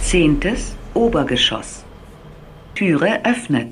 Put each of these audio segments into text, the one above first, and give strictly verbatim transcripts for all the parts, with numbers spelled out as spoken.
Zehntes Obergeschoss. Türe öffnet.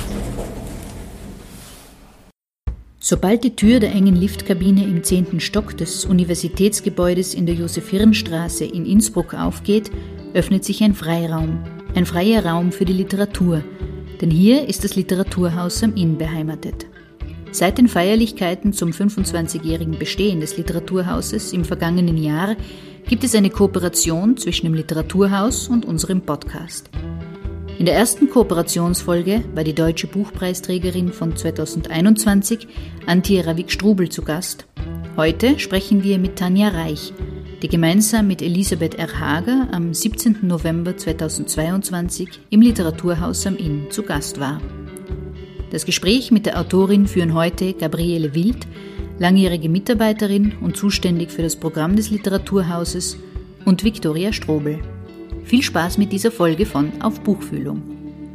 Sobald die Tür der engen Liftkabine im zehnten Stock des Universitätsgebäudes in der Joseph-Hirn-Straße in Innsbruck aufgeht, öffnet sich ein Freiraum. Ein freier Raum für die Literatur. Denn hier ist das Literaturhaus am Inn beheimatet. Seit den Feierlichkeiten zum fünfundzwanzigjährigen Bestehen des Literaturhauses im vergangenen Jahr gibt es eine Kooperation zwischen dem Literaturhaus und unserem Podcast. In der ersten Kooperationsfolge war die deutsche Buchpreisträgerin von zweitausendeinundzwanzig, Antje Ravik-Strubel, zu Gast. Heute sprechen wir mit Tanja Reich, die gemeinsam mit Elisabeth R. Hager am siebzehnten November zweitausendzweiundzwanzig im Literaturhaus am Inn zu Gast war. Das Gespräch mit der Autorin führen heute Gabriele Wild, langjährige Mitarbeiterin und zuständig für das Programm des Literaturhauses, und Viktoria Strobel. Viel Spaß mit dieser Folge von Auf Buchfühlung.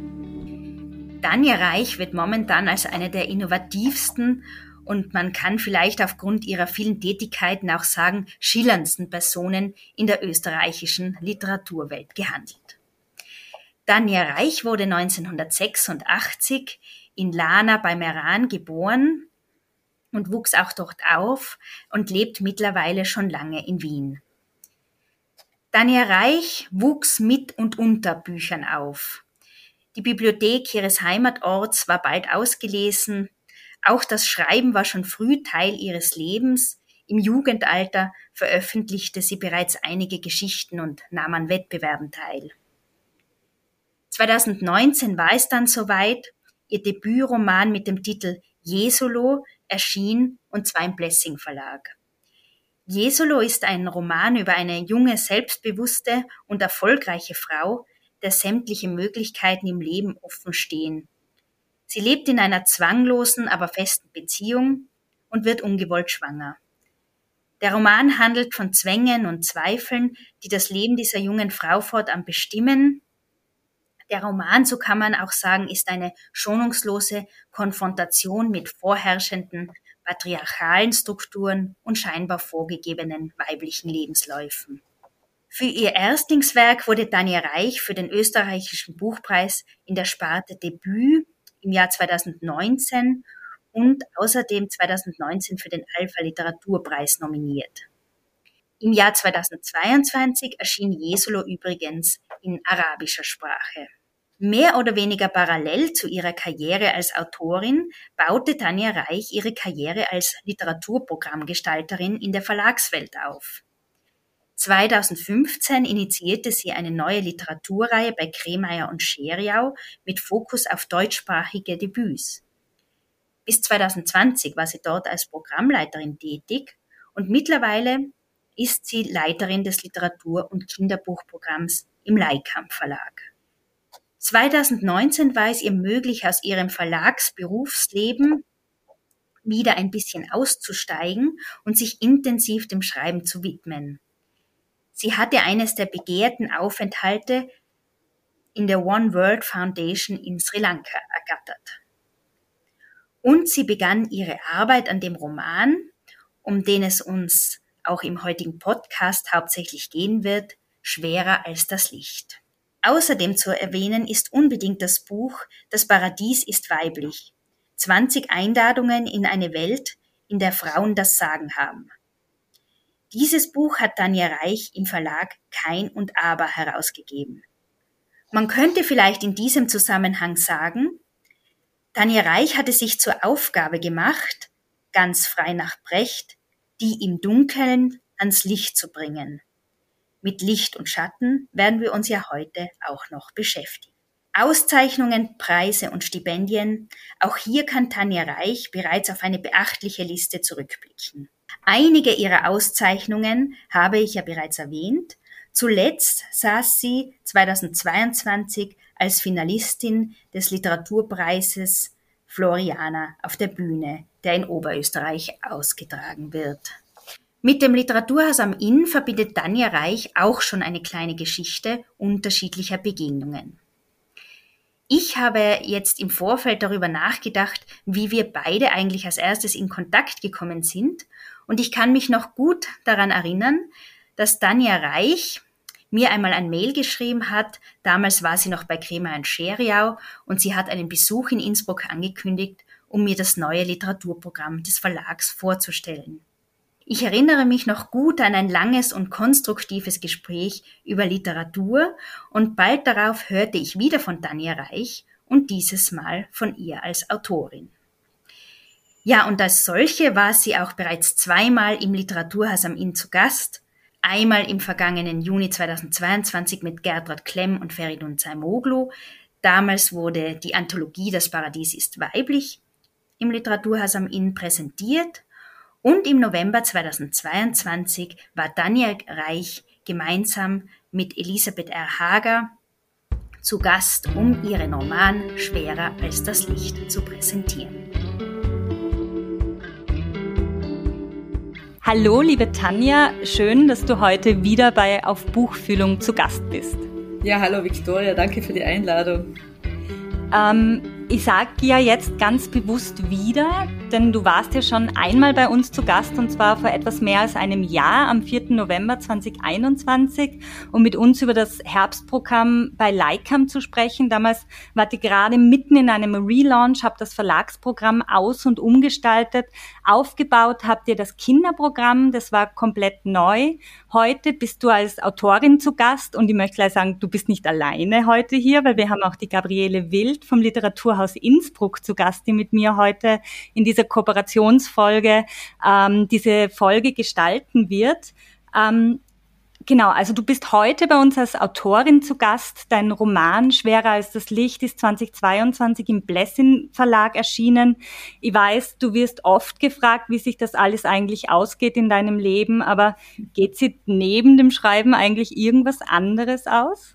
Tanja Reich wird momentan als eine der innovativsten und man kann vielleicht aufgrund ihrer vielen Tätigkeiten auch sagen, schillerndsten Personen in der österreichischen Literaturwelt gehandelt. Tanja Reich wurde neunzehnhundertsechsundachtzig in Lana bei Meran geboren und wuchs auch dort auf und lebt mittlerweile schon lange in Wien. Tanja Reich wuchs mit und unter Büchern auf. Die Bibliothek ihres Heimatorts war bald ausgelesen. Auch das Schreiben war schon früh Teil ihres Lebens. Im Jugendalter veröffentlichte sie bereits einige Geschichten und nahm an Wettbewerben teil. zweitausendneunzehn war es dann soweit. Ihr Debütroman mit dem Titel Jesolo erschien, und zwar im Blessing Verlag. Jesolo ist ein Roman über eine junge, selbstbewusste und erfolgreiche Frau, der sämtliche Möglichkeiten im Leben offen stehen. Sie lebt in einer zwanglosen, aber festen Beziehung und wird ungewollt schwanger. Der Roman handelt von Zwängen und Zweifeln, die das Leben dieser jungen Frau fortan bestimmen. Der Roman, so kann man auch sagen, ist eine schonungslose Konfrontation mit vorherrschenden patriarchalen Strukturen und scheinbar vorgegebenen weiblichen Lebensläufen. Für ihr Erstlingswerk wurde Tanja Reich für den österreichischen Buchpreis in der Sparte Debüt im Jahr zweitausendneunzehn und außerdem zweitausendneunzehn für den Alpha Literaturpreis nominiert. Im Jahr zweitausendzweiundzwanzig erschien Jesolo übrigens in arabischer Sprache. Mehr oder weniger parallel zu ihrer Karriere als Autorin baute Tanja Reich ihre Karriere als Literaturprogrammgestalterin in der Verlagswelt auf. zweitausendfünfzehn initiierte sie eine neue Literaturreihe bei Kremeyer und Scheriau mit Fokus auf deutschsprachige Debüts. Bis zweitausendzwanzig war sie dort als Programmleiterin tätig und mittlerweile ist sie Leiterin des Literatur- und Kinderbuchprogramms im Leikamp Verlag. zweitausendneunzehn war es ihr möglich, aus ihrem Verlagsberufsleben wieder ein bisschen auszusteigen und sich intensiv dem Schreiben zu widmen. Sie hatte eines der begehrten Aufenthalte in der One World Foundation in Sri Lanka ergattert. Und sie begann ihre Arbeit an dem Roman, um den es uns auch im heutigen Podcast hauptsächlich gehen wird, Schwerer als das Licht. Außerdem zu erwähnen ist unbedingt das Buch Das Paradies ist weiblich. zwanzig Einladungen in eine Welt, in der Frauen das Sagen haben. Dieses Buch hat Tanja Reich im Verlag Kein und Aber herausgegeben. Man könnte vielleicht in diesem Zusammenhang sagen, Tanja Reich hatte sich zur Aufgabe gemacht, ganz frei nach Brecht, die im Dunkeln ans Licht zu bringen. Mit Licht und Schatten werden wir uns ja heute auch noch beschäftigen. Auszeichnungen, Preise und Stipendien, auch hier kann Tanja Reich bereits auf eine beachtliche Liste zurückblicken. Einige ihrer Auszeichnungen habe ich ja bereits erwähnt. Zuletzt saß sie zweitausendzweiundzwanzig als Finalistin des Literaturpreises Floriana auf der Bühne, der in Oberösterreich ausgetragen wird. Mit dem Literaturhaus am Inn verbindet Tanja Reich auch schon eine kleine Geschichte unterschiedlicher Begegnungen. Ich habe jetzt im Vorfeld darüber nachgedacht, wie wir beide eigentlich als erstes in Kontakt gekommen sind. Und ich kann mich noch gut daran erinnern, dass Tanja Reich mir einmal ein Mail geschrieben hat. Damals war sie noch bei Kremer und Scheriau und sie hat einen Besuch in Innsbruck angekündigt, um mir das neue Literaturprogramm des Verlags vorzustellen. Ich erinnere mich noch gut an ein langes und konstruktives Gespräch über Literatur und bald darauf hörte ich wieder von Tanja Reich und dieses Mal von ihr als Autorin. Ja, und als solche war sie auch bereits zweimal im Literaturhaus am Inn zu Gast, einmal im vergangenen Juni zweitausendzweiundzwanzig mit Gertrud Klemm und Feridun Zaimoglu. Damals wurde die Anthologie Das Paradies ist weiblich im Literaturhaus am Inn präsentiert. Und im November zweitausendzweiundzwanzig war Tanja Reich gemeinsam mit Elisabeth R. Hager zu Gast, um ihren Roman Schwerer als das Licht zu präsentieren. Hallo, liebe Tanja, schön, dass du heute wieder bei Auf Buchfühlung zu Gast bist. Ja, hallo Viktoria, danke für die Einladung. Ähm, ich sage ja jetzt ganz bewusst wieder, denn du warst ja schon einmal bei uns zu Gast und zwar vor etwas mehr als einem Jahr am vierten November zweitausendeinundzwanzig, um mit uns über das Herbstprogramm bei Leikam zu sprechen. Damals wart ihr gerade mitten in einem Relaunch, habt das Verlagsprogramm aus- und umgestaltet. Aufgebaut habt ihr das Kinderprogramm, das war komplett neu. Heute bist du als Autorin zu Gast und ich möchte gleich sagen, du bist nicht alleine heute hier, weil wir haben auch die Gabriele Wild vom Literaturhaus Innsbruck zu Gast, die mit mir heute in dieser Kooperationsfolge ähm, diese Folge gestalten wird. Ähm, genau, also du bist heute bei uns als Autorin zu Gast. Dein Roman Schwerer als das Licht ist zweitausendzweiundzwanzig im Blessin Verlag erschienen. Ich weiß, du wirst oft gefragt, wie sich das alles eigentlich ausgeht in deinem Leben, aber geht sich neben dem Schreiben eigentlich irgendwas anderes aus?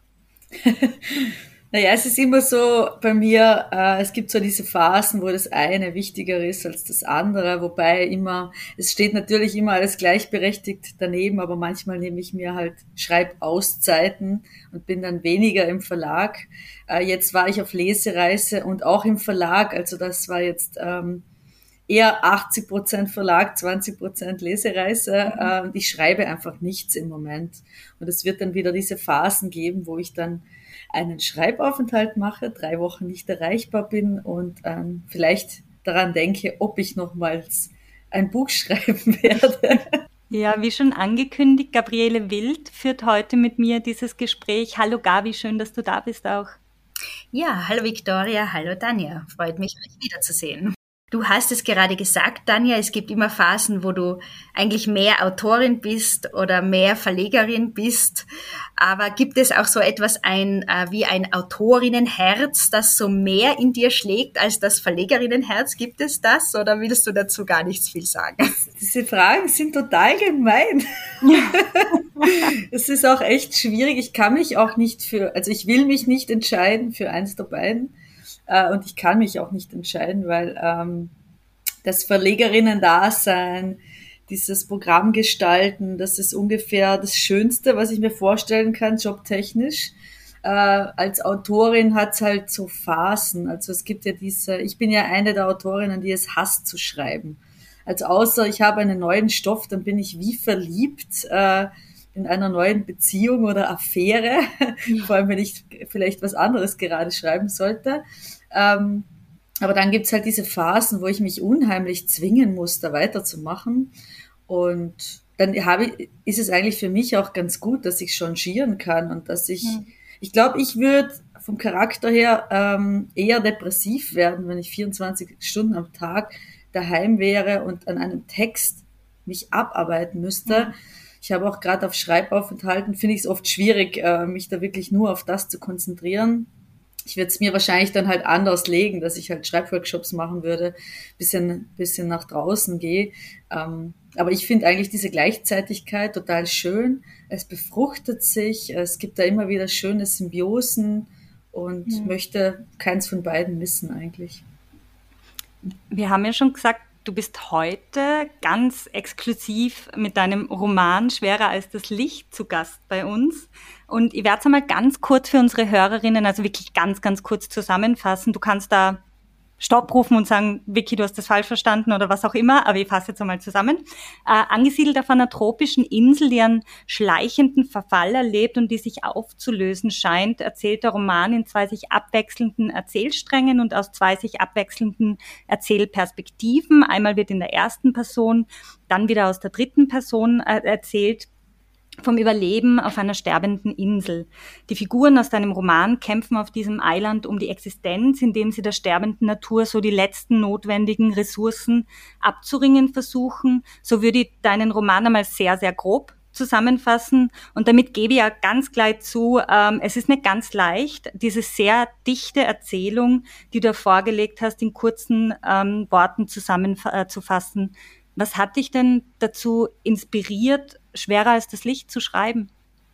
Naja, es ist immer so bei mir, äh, es gibt so diese Phasen, wo das eine wichtiger ist als das andere, wobei immer, es steht natürlich immer alles gleichberechtigt daneben, aber manchmal nehme ich mir halt Schreibauszeiten und bin dann weniger im Verlag. Äh, jetzt war ich auf Lesereise und auch im Verlag, also das war jetzt ähm, eher achtzig Prozent Verlag, zwanzig Prozent Lesereise äh, und ich schreibe einfach nichts im Moment. Und es wird dann wieder diese Phasen geben, wo ich dann einen Schreibaufenthalt mache, drei Wochen nicht erreichbar bin und ähm, vielleicht daran denke, ob ich nochmals ein Buch schreiben werde. Ja, wie schon angekündigt, Gabriele Wild führt heute mit mir dieses Gespräch. Hallo Gabi, schön, dass du da bist auch. Ja, hallo Viktoria, hallo Tanja, freut mich, euch wiederzusehen. Du hast es gerade gesagt, Tanja, es gibt immer Phasen, wo du eigentlich mehr Autorin bist oder mehr Verlegerin bist. Aber gibt es auch so etwas ein, äh, wie ein Autorinnenherz, das so mehr in dir schlägt als das Verlegerinnenherz? Gibt es das oder willst du dazu gar nichts viel sagen? Diese Fragen sind total gemein. Es ist auch echt schwierig. Ich kann mich auch nicht für, also ich will mich nicht entscheiden für eins der beiden. Und ich kann mich auch nicht entscheiden, weil ähm, das Verlegerinnen-Dasein, dieses Programm gestalten, das ist ungefähr das Schönste, was ich mir vorstellen kann, jobtechnisch. Äh, als Autorin hat's halt so Phasen. Also es gibt ja diese, ich bin ja eine der Autorinnen, die es hasst zu schreiben. Also außer ich habe einen neuen Stoff, dann bin ich wie verliebt äh, in einer neuen Beziehung oder Affäre, ja. Vor allem wenn ich vielleicht was anderes gerade schreiben sollte. Ähm, aber dann gibt's halt diese Phasen, wo ich mich unheimlich zwingen muss, da weiterzumachen. Und dann habe ich, ist es eigentlich für mich auch ganz gut, dass ich changieren kann und dass ich, ja. ich glaube, ich würde vom Charakter her ähm, eher depressiv werden, wenn ich vierundzwanzig Stunden am Tag daheim wäre und an einem Text mich abarbeiten müsste. Ja. Ich habe auch gerade auf Schreibaufenthalten, finde ich es oft schwierig, äh, mich da wirklich nur auf das zu konzentrieren. Ich würde es mir wahrscheinlich dann halt anders legen, dass ich halt Schreibworkshops machen würde, bisschen bisschen nach draußen gehe. Ähm, aber ich finde eigentlich diese Gleichzeitigkeit total schön. Es befruchtet sich, es gibt da immer wieder schöne Symbiosen und ja. möchte keins von beiden missen eigentlich. Wir haben ja schon gesagt, du bist heute ganz exklusiv mit deinem Roman Schwerer als das Licht zu Gast bei uns. Und ich werde es einmal ganz kurz für unsere Hörerinnen, also wirklich ganz, ganz kurz zusammenfassen. Du kannst da Stopp rufen und sagen, Vicky, du hast das falsch verstanden oder was auch immer, aber ich fasse jetzt einmal zusammen. Äh, angesiedelt auf einer tropischen Insel, die einen schleichenden Verfall erlebt und die sich aufzulösen scheint, erzählt der Roman in zwei sich abwechselnden Erzählsträngen und aus zwei sich abwechselnden Erzählperspektiven. Einmal wird in der ersten Person, dann wieder aus der dritten Person äh, erzählt, vom Überleben auf einer sterbenden Insel. Die Figuren aus deinem Roman kämpfen auf diesem Eiland um die Existenz, indem sie der sterbenden Natur so die letzten notwendigen Ressourcen abzuringen versuchen. So würde ich deinen Roman einmal sehr, sehr grob zusammenfassen. Und damit gebe ich ja ganz gleich zu, ähm, es ist nicht ganz leicht, diese sehr dichte Erzählung, die du vorgelegt hast, in kurzen ähm, Worten zusammenzufassen. Was hat dich denn dazu inspiriert, Schwerer als das Licht zu schreiben?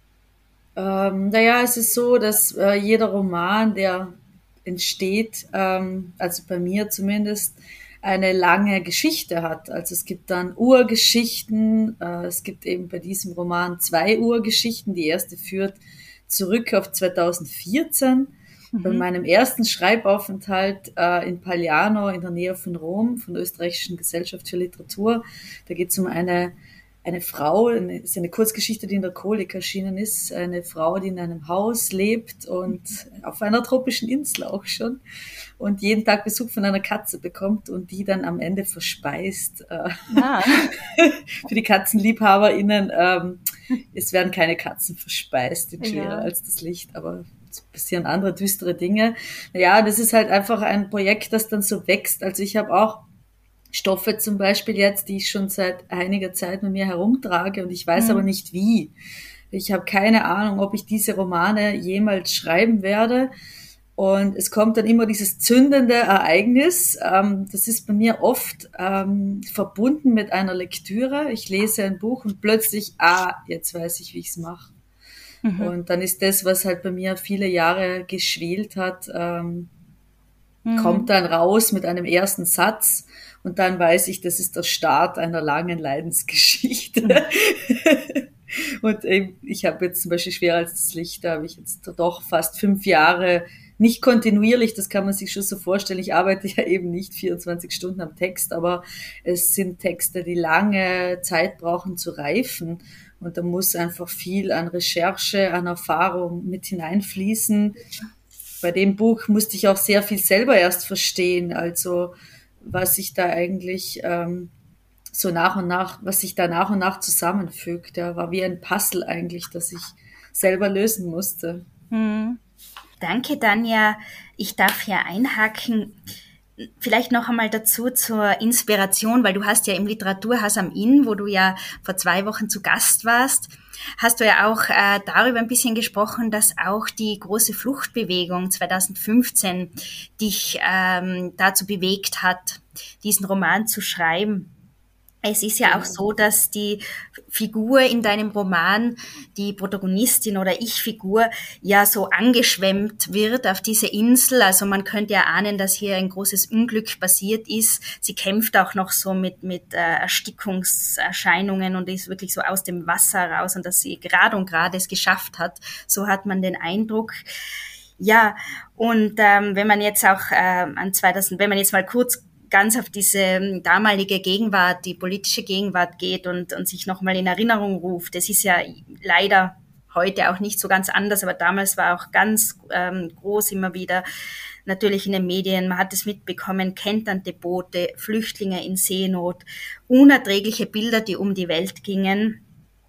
Ähm, naja, es ist so, dass äh, jeder Roman, der entsteht, ähm, also bei mir zumindest, eine lange Geschichte hat. Also es gibt dann Urgeschichten, äh, es gibt eben bei diesem Roman zwei Urgeschichten. Die erste führt zurück auf zweitausendvierzehn. Mhm. Bei meinem ersten Schreibaufenthalt äh, in Pagliano in der Nähe von Rom, von der Österreichischen Gesellschaft für Literatur. Da geht es um eine Eine Frau, eine, ist eine Kurzgeschichte, die in der Chronik erschienen ist, eine Frau, die in einem Haus lebt und auf einer tropischen Insel auch schon und jeden Tag Besuch von einer Katze bekommt und die dann am Ende verspeist. Ah. Für die KatzenliebhaberInnen, ähm, es werden keine Katzen verspeist in Schwerer ja. als das Licht, aber es passieren andere düstere Dinge. Naja, das ist halt einfach ein Projekt, das dann so wächst. Also ich habe auch Stoffe zum Beispiel jetzt, die ich schon seit einiger Zeit mit mir herumtrage und ich weiß mhm. aber nicht wie. Ich habe keine Ahnung, ob ich diese Romane jemals schreiben werde. Und es kommt dann immer dieses zündende Ereignis. Ähm, das ist bei mir oft ähm, verbunden mit einer Lektüre. Ich lese ein Buch und plötzlich, ah, jetzt weiß ich, wie ich es mache. Mhm. Und dann ist das, was halt bei mir viele Jahre geschwelt hat, ähm, mhm. kommt dann raus mit einem ersten Satz. Und dann weiß ich, das ist der Start einer langen Leidensgeschichte. Mhm. Und eben, ich habe jetzt zum Beispiel Schwerer als das Licht, da habe ich jetzt doch fast fünf Jahre, nicht kontinuierlich, das kann man sich schon so vorstellen. Ich arbeite ja eben nicht vierundzwanzig Stunden am Text, aber es sind Texte, die lange Zeit brauchen zu reifen. Und da muss einfach viel an Recherche, an Erfahrung mit hineinfließen. Bei dem Buch musste ich auch sehr viel selber erst verstehen, also was sich da eigentlich ähm, so nach und nach, was sich da nach und nach zusammenfügt. Ja, war wie ein Puzzle eigentlich, das ich selber lösen musste. Mhm. Danke, Danja. Ich darf hier einhaken. Vielleicht noch einmal dazu zur Inspiration, weil du hast ja im Literaturhaus am Inn, wo du ja vor zwei Wochen zu Gast warst, hast du ja auch äh, darüber ein bisschen gesprochen, dass auch die große Fluchtbewegung zweitausendfünfzehn dich ähm, dazu bewegt hat, diesen Roman zu schreiben. Es ist ja auch so, dass die Figur in deinem Roman, die Protagonistin oder Ich-Figur, ja so angeschwemmt wird auf diese Insel. Also man könnte ja ahnen, dass hier ein großes Unglück passiert ist. Sie kämpft auch noch so mit, mit äh, Erstickungserscheinungen und ist wirklich so aus dem Wasser raus und dass sie gerade und gerade es geschafft hat. So hat man den Eindruck. Ja, und ähm, wenn man jetzt auch äh, an zweitausend, wenn man jetzt mal kurz ganz auf diese damalige Gegenwart, die politische Gegenwart geht und, und sich nochmal in Erinnerung ruft. Das ist ja leider heute auch nicht so ganz anders, aber damals war auch ganz ähm, groß immer wieder natürlich in den Medien. Man hat es mitbekommen, Kenternde-Boote, Flüchtlinge in Seenot, unerträgliche Bilder, die um die Welt gingen.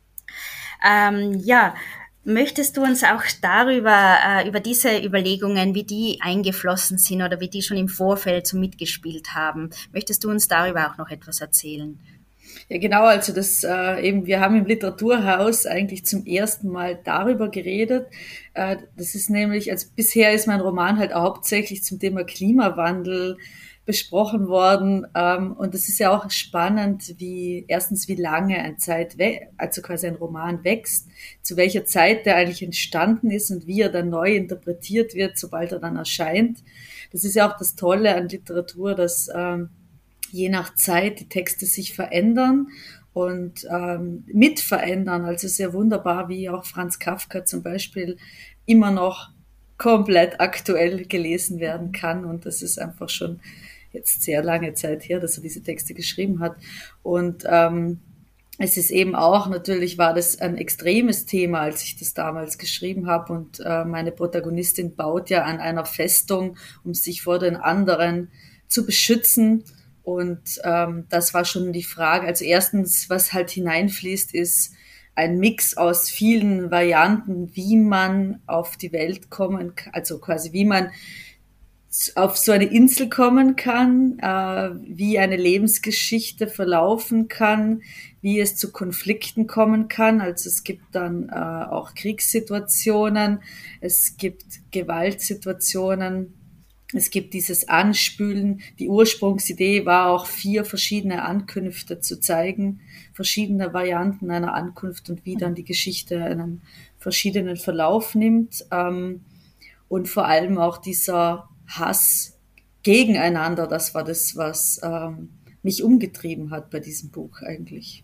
Ähm, ja, möchtest du uns auch darüber, äh, über diese Überlegungen, wie die eingeflossen sind oder wie die schon im Vorfeld so mitgespielt haben, möchtest du uns darüber auch noch etwas erzählen? Ja, genau, also das äh, eben, wir haben im Literaturhaus eigentlich zum ersten Mal darüber geredet. Äh, das ist nämlich, also bisher ist mein Roman halt hauptsächlich zum Thema Klimawandel besprochen worden. Ähm, und es ist ja auch spannend, wie erstens, wie lange ein Zeit, we- also quasi ein Roman wächst, zu welcher Zeit der eigentlich entstanden ist und wie er dann neu interpretiert wird, sobald er dann erscheint. Das ist ja auch das Tolle an Literatur, dass ähm, je nach Zeit die Texte sich verändern und ähm, mit verändern. Also sehr wunderbar, wie auch Franz Kafka zum Beispiel immer noch komplett aktuell gelesen werden kann. Und das ist einfach schon jetzt sehr lange Zeit her, dass er diese Texte geschrieben hat. Und ähm, es ist eben auch, natürlich war das ein extremes Thema, als ich das damals geschrieben habe. Und äh, meine Protagonistin baut ja an einer Festung, um sich vor den anderen zu beschützen. Und ähm, das war schon die Frage. Also erstens, was halt hineinfließt, ist ein Mix aus vielen Varianten, wie man auf die Welt kommen kann, also quasi wie man auf so eine Insel kommen kann, äh, wie eine Lebensgeschichte verlaufen kann, wie es zu Konflikten kommen kann. Also es gibt dann äh, auch Kriegssituationen, es gibt Gewaltsituationen, es gibt dieses Anspülen. Die Ursprungsidee war auch, vier verschiedene Ankünfte zu zeigen, verschiedene Varianten einer Ankunft und wie dann die Geschichte einen verschiedenen Verlauf nimmt. Ähm, und vor allem auch dieser Hass gegeneinander, das war das, was ähm, mich umgetrieben hat bei diesem Buch eigentlich.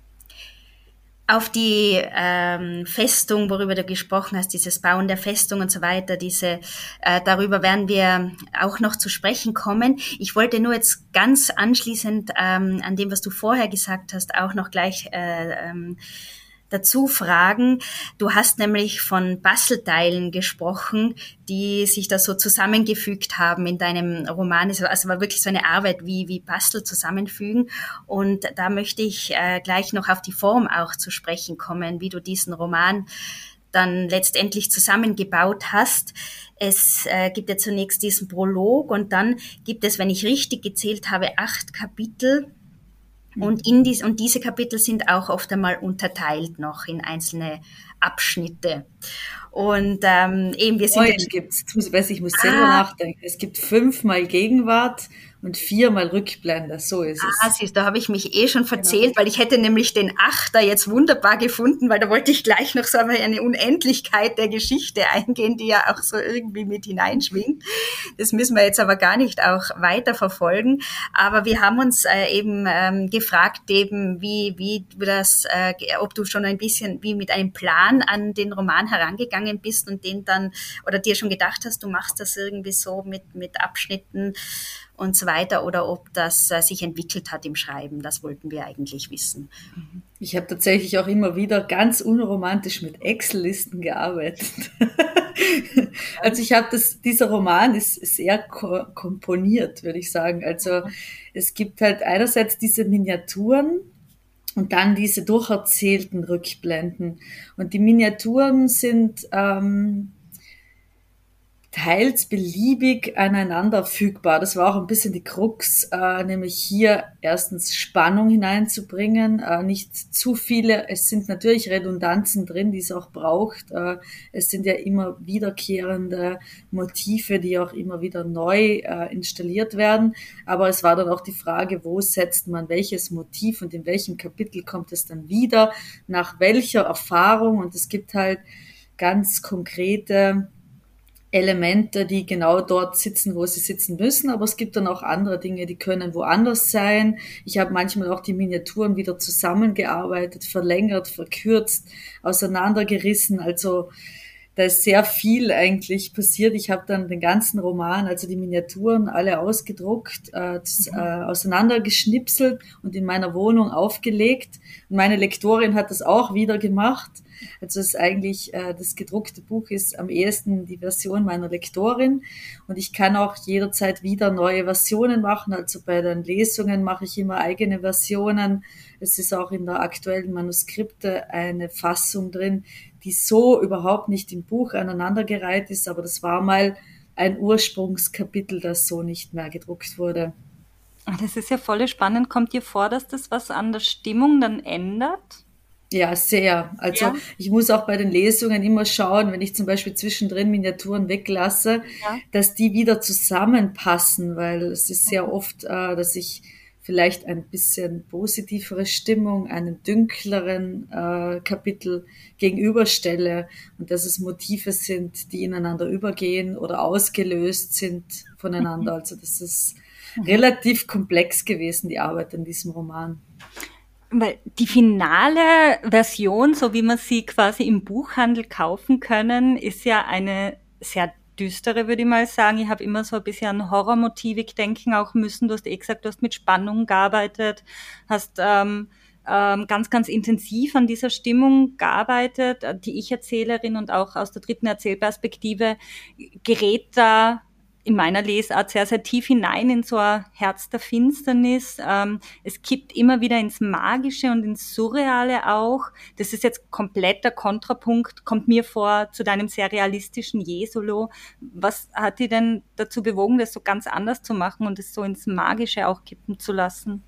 Auf die ähm, Festung, worüber du gesprochen hast, dieses Bauen der Festung und so weiter, diese äh, darüber werden wir auch noch zu sprechen kommen. Ich wollte nur jetzt ganz anschließend ähm, an dem, was du vorher gesagt hast, auch noch gleich äh, ähm, dazu fragen. Du hast nämlich von Puzzleteilen gesprochen, die sich da so zusammengefügt haben in deinem Roman. Es war, also war wirklich so eine Arbeit, wie, wie Puzzle zusammenfügen. Und da möchte ich äh, gleich noch auf die Form auch zu sprechen kommen, wie du diesen Roman dann letztendlich zusammengebaut hast. Es äh, gibt ja zunächst diesen Prolog und dann gibt es, wenn ich richtig gezählt habe, acht Kapitel. Und, in dies, und diese Kapitel sind auch oft einmal unterteilt noch in einzelne Abschnitte. Und ähm, eben wir sind... Neun gibt's. Ich muss selber ah, nachdenken. Es gibt fünfmal Gegenwart und viermal Rückblende. So ist es. Ah, siehst, da habe ich mich eh schon verzählt, genau. Weil ich hätte nämlich den Achter jetzt wunderbar gefunden, weil da wollte ich gleich noch so eine Unendlichkeit der Geschichte eingehen, die ja auch so irgendwie mit hineinschwingt. Das müssen wir jetzt aber gar nicht auch weiter verfolgen. Aber wir haben uns äh, eben ähm, gefragt, eben wie wie du das, äh, ob du schon ein bisschen wie mit einem Plan an den Roman herangegangen bist und den dann oder dir schon gedacht hast, du machst das irgendwie so mit mit Abschnitten und so weiter, oder ob das äh, sich entwickelt hat im Schreiben. Das wollten wir eigentlich wissen. Ich habe tatsächlich auch immer wieder ganz unromantisch mit Excel-Listen gearbeitet. Also ich habe das, dieser Roman ist sehr ko- komponiert, würde ich sagen. Also es gibt halt einerseits diese Miniaturen und dann diese durcherzählten Rückblenden. Und die Miniaturen sind ähm, teils beliebig aneinander fügbar. Das war auch ein bisschen die Krux, äh, nämlich hier erstens Spannung hineinzubringen, äh, nicht zu viele, es sind natürlich Redundanzen drin, die es auch braucht. Äh, es sind ja immer wiederkehrende Motive, die auch immer wieder neu äh, installiert werden. Aber es war dann auch die Frage, wo setzt man welches Motiv und in welchem Kapitel kommt es dann wieder, nach welcher Erfahrung. Und es gibt halt ganz konkrete Elemente, die genau dort sitzen, wo sie sitzen müssen, aber es gibt dann auch andere Dinge, die können woanders sein. Ich habe manchmal auch die Miniaturen wieder zusammengearbeitet, verlängert, verkürzt, auseinandergerissen, also da ist sehr viel eigentlich passiert. Ich habe dann den ganzen Roman, also die Miniaturen, alle ausgedruckt, äh, mhm. äh, auseinandergeschnipselt und in meiner Wohnung aufgelegt. Und meine Lektorin hat das auch wieder gemacht. Also es ist eigentlich, äh, das gedruckte Buch ist am ehesten die Version meiner Lektorin. Und ich kann auch jederzeit wieder neue Versionen machen. Also bei den Lesungen mache ich immer eigene Versionen. Es ist auch in der aktuellen Manuskripte eine Fassung drin, die so überhaupt nicht im Buch aneinandergereiht ist, aber das war mal ein Ursprungskapitel, das so nicht mehr gedruckt wurde. Das ist ja voll spannend. Kommt dir vor, dass das was an der Stimmung dann ändert? Ja, sehr. Also ja. Ich muss auch bei den Lesungen immer schauen, wenn ich zum Beispiel zwischendrin Miniaturen weglasse, ja. dass die wieder zusammenpassen, weil es ist sehr oft, äh, dass ich vielleicht ein bisschen positivere Stimmung, einen dünkleren äh, Kapitel gegenüberstelle und dass es Motive sind, die ineinander übergehen oder ausgelöst sind voneinander. Mhm. Also das ist mhm. relativ komplex gewesen, die Arbeit an diesem Roman. Weil die finale Version, so wie man sie quasi im Buchhandel kaufen können, ist ja eine sehr düstere, würde ich mal sagen. Ich habe immer so ein bisschen an Horrormotivik denken auch müssen. Du hast eh gesagt, du hast mit Spannung gearbeitet, hast ähm, ähm, ganz, ganz intensiv an dieser Stimmung gearbeitet. Die Ich-Erzählerin und auch aus der dritten Erzählperspektive gerät da in meiner Lesart sehr, sehr tief hinein in so ein Herz der Finsternis. Ähm, es kippt immer wieder ins Magische und ins Surreale auch. Das ist jetzt kompletter Kontrapunkt, kommt mir vor, zu deinem sehr realistischen Jesolo. Was hat dich denn dazu bewogen, das so ganz anders zu machen und es so ins Magische auch kippen zu lassen?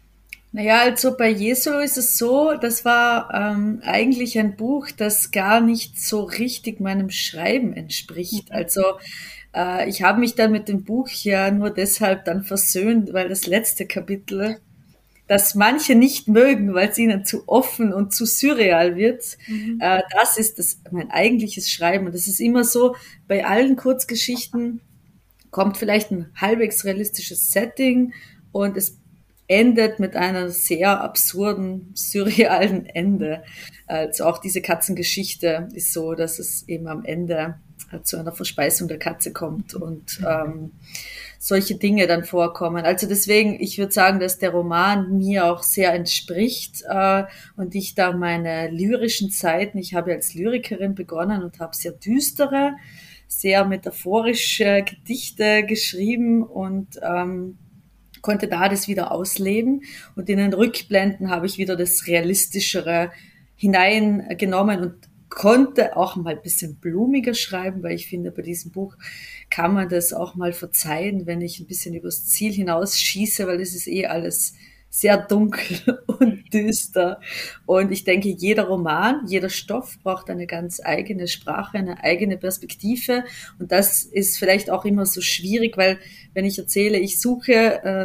Naja, also bei Jesolo ist es so, das war ähm, eigentlich ein Buch, das gar nicht so richtig meinem Schreiben entspricht. Mhm. Also äh, ich habe mich dann mit dem Buch ja nur deshalb dann versöhnt, weil das letzte Kapitel, das manche nicht mögen, weil es ihnen zu offen und zu surreal wird, mhm. äh, das ist das mein eigentliches Schreiben. Und das ist immer so, bei allen Kurzgeschichten kommt vielleicht ein halbwegs realistisches Setting und es endet mit einer sehr absurden, surrealen Ende. Also auch diese Katzengeschichte ist so, dass es eben am Ende zu einer Verspeisung der Katze kommt und ähm, solche Dinge dann vorkommen. Also deswegen, ich würde sagen, dass der Roman mir auch sehr entspricht äh, und ich da meine lyrischen Zeiten, ich habe als Lyrikerin begonnen und habe sehr düstere, sehr metaphorische Gedichte geschrieben und ähm, konnte da das wieder ausleben und in den Rückblenden habe ich wieder das Realistischere hineingenommen und konnte auch mal ein bisschen blumiger schreiben, weil ich finde, bei diesem Buch kann man das auch mal verzeihen, wenn ich ein bisschen übers Ziel hinausschieße, weil es ist eh alles sehr dunkel und düster. Und ich denke, jeder Roman, jeder Stoff braucht eine ganz eigene Sprache, eine eigene Perspektive. Und das ist vielleicht auch immer so schwierig, weil wenn ich erzähle, ich suche äh,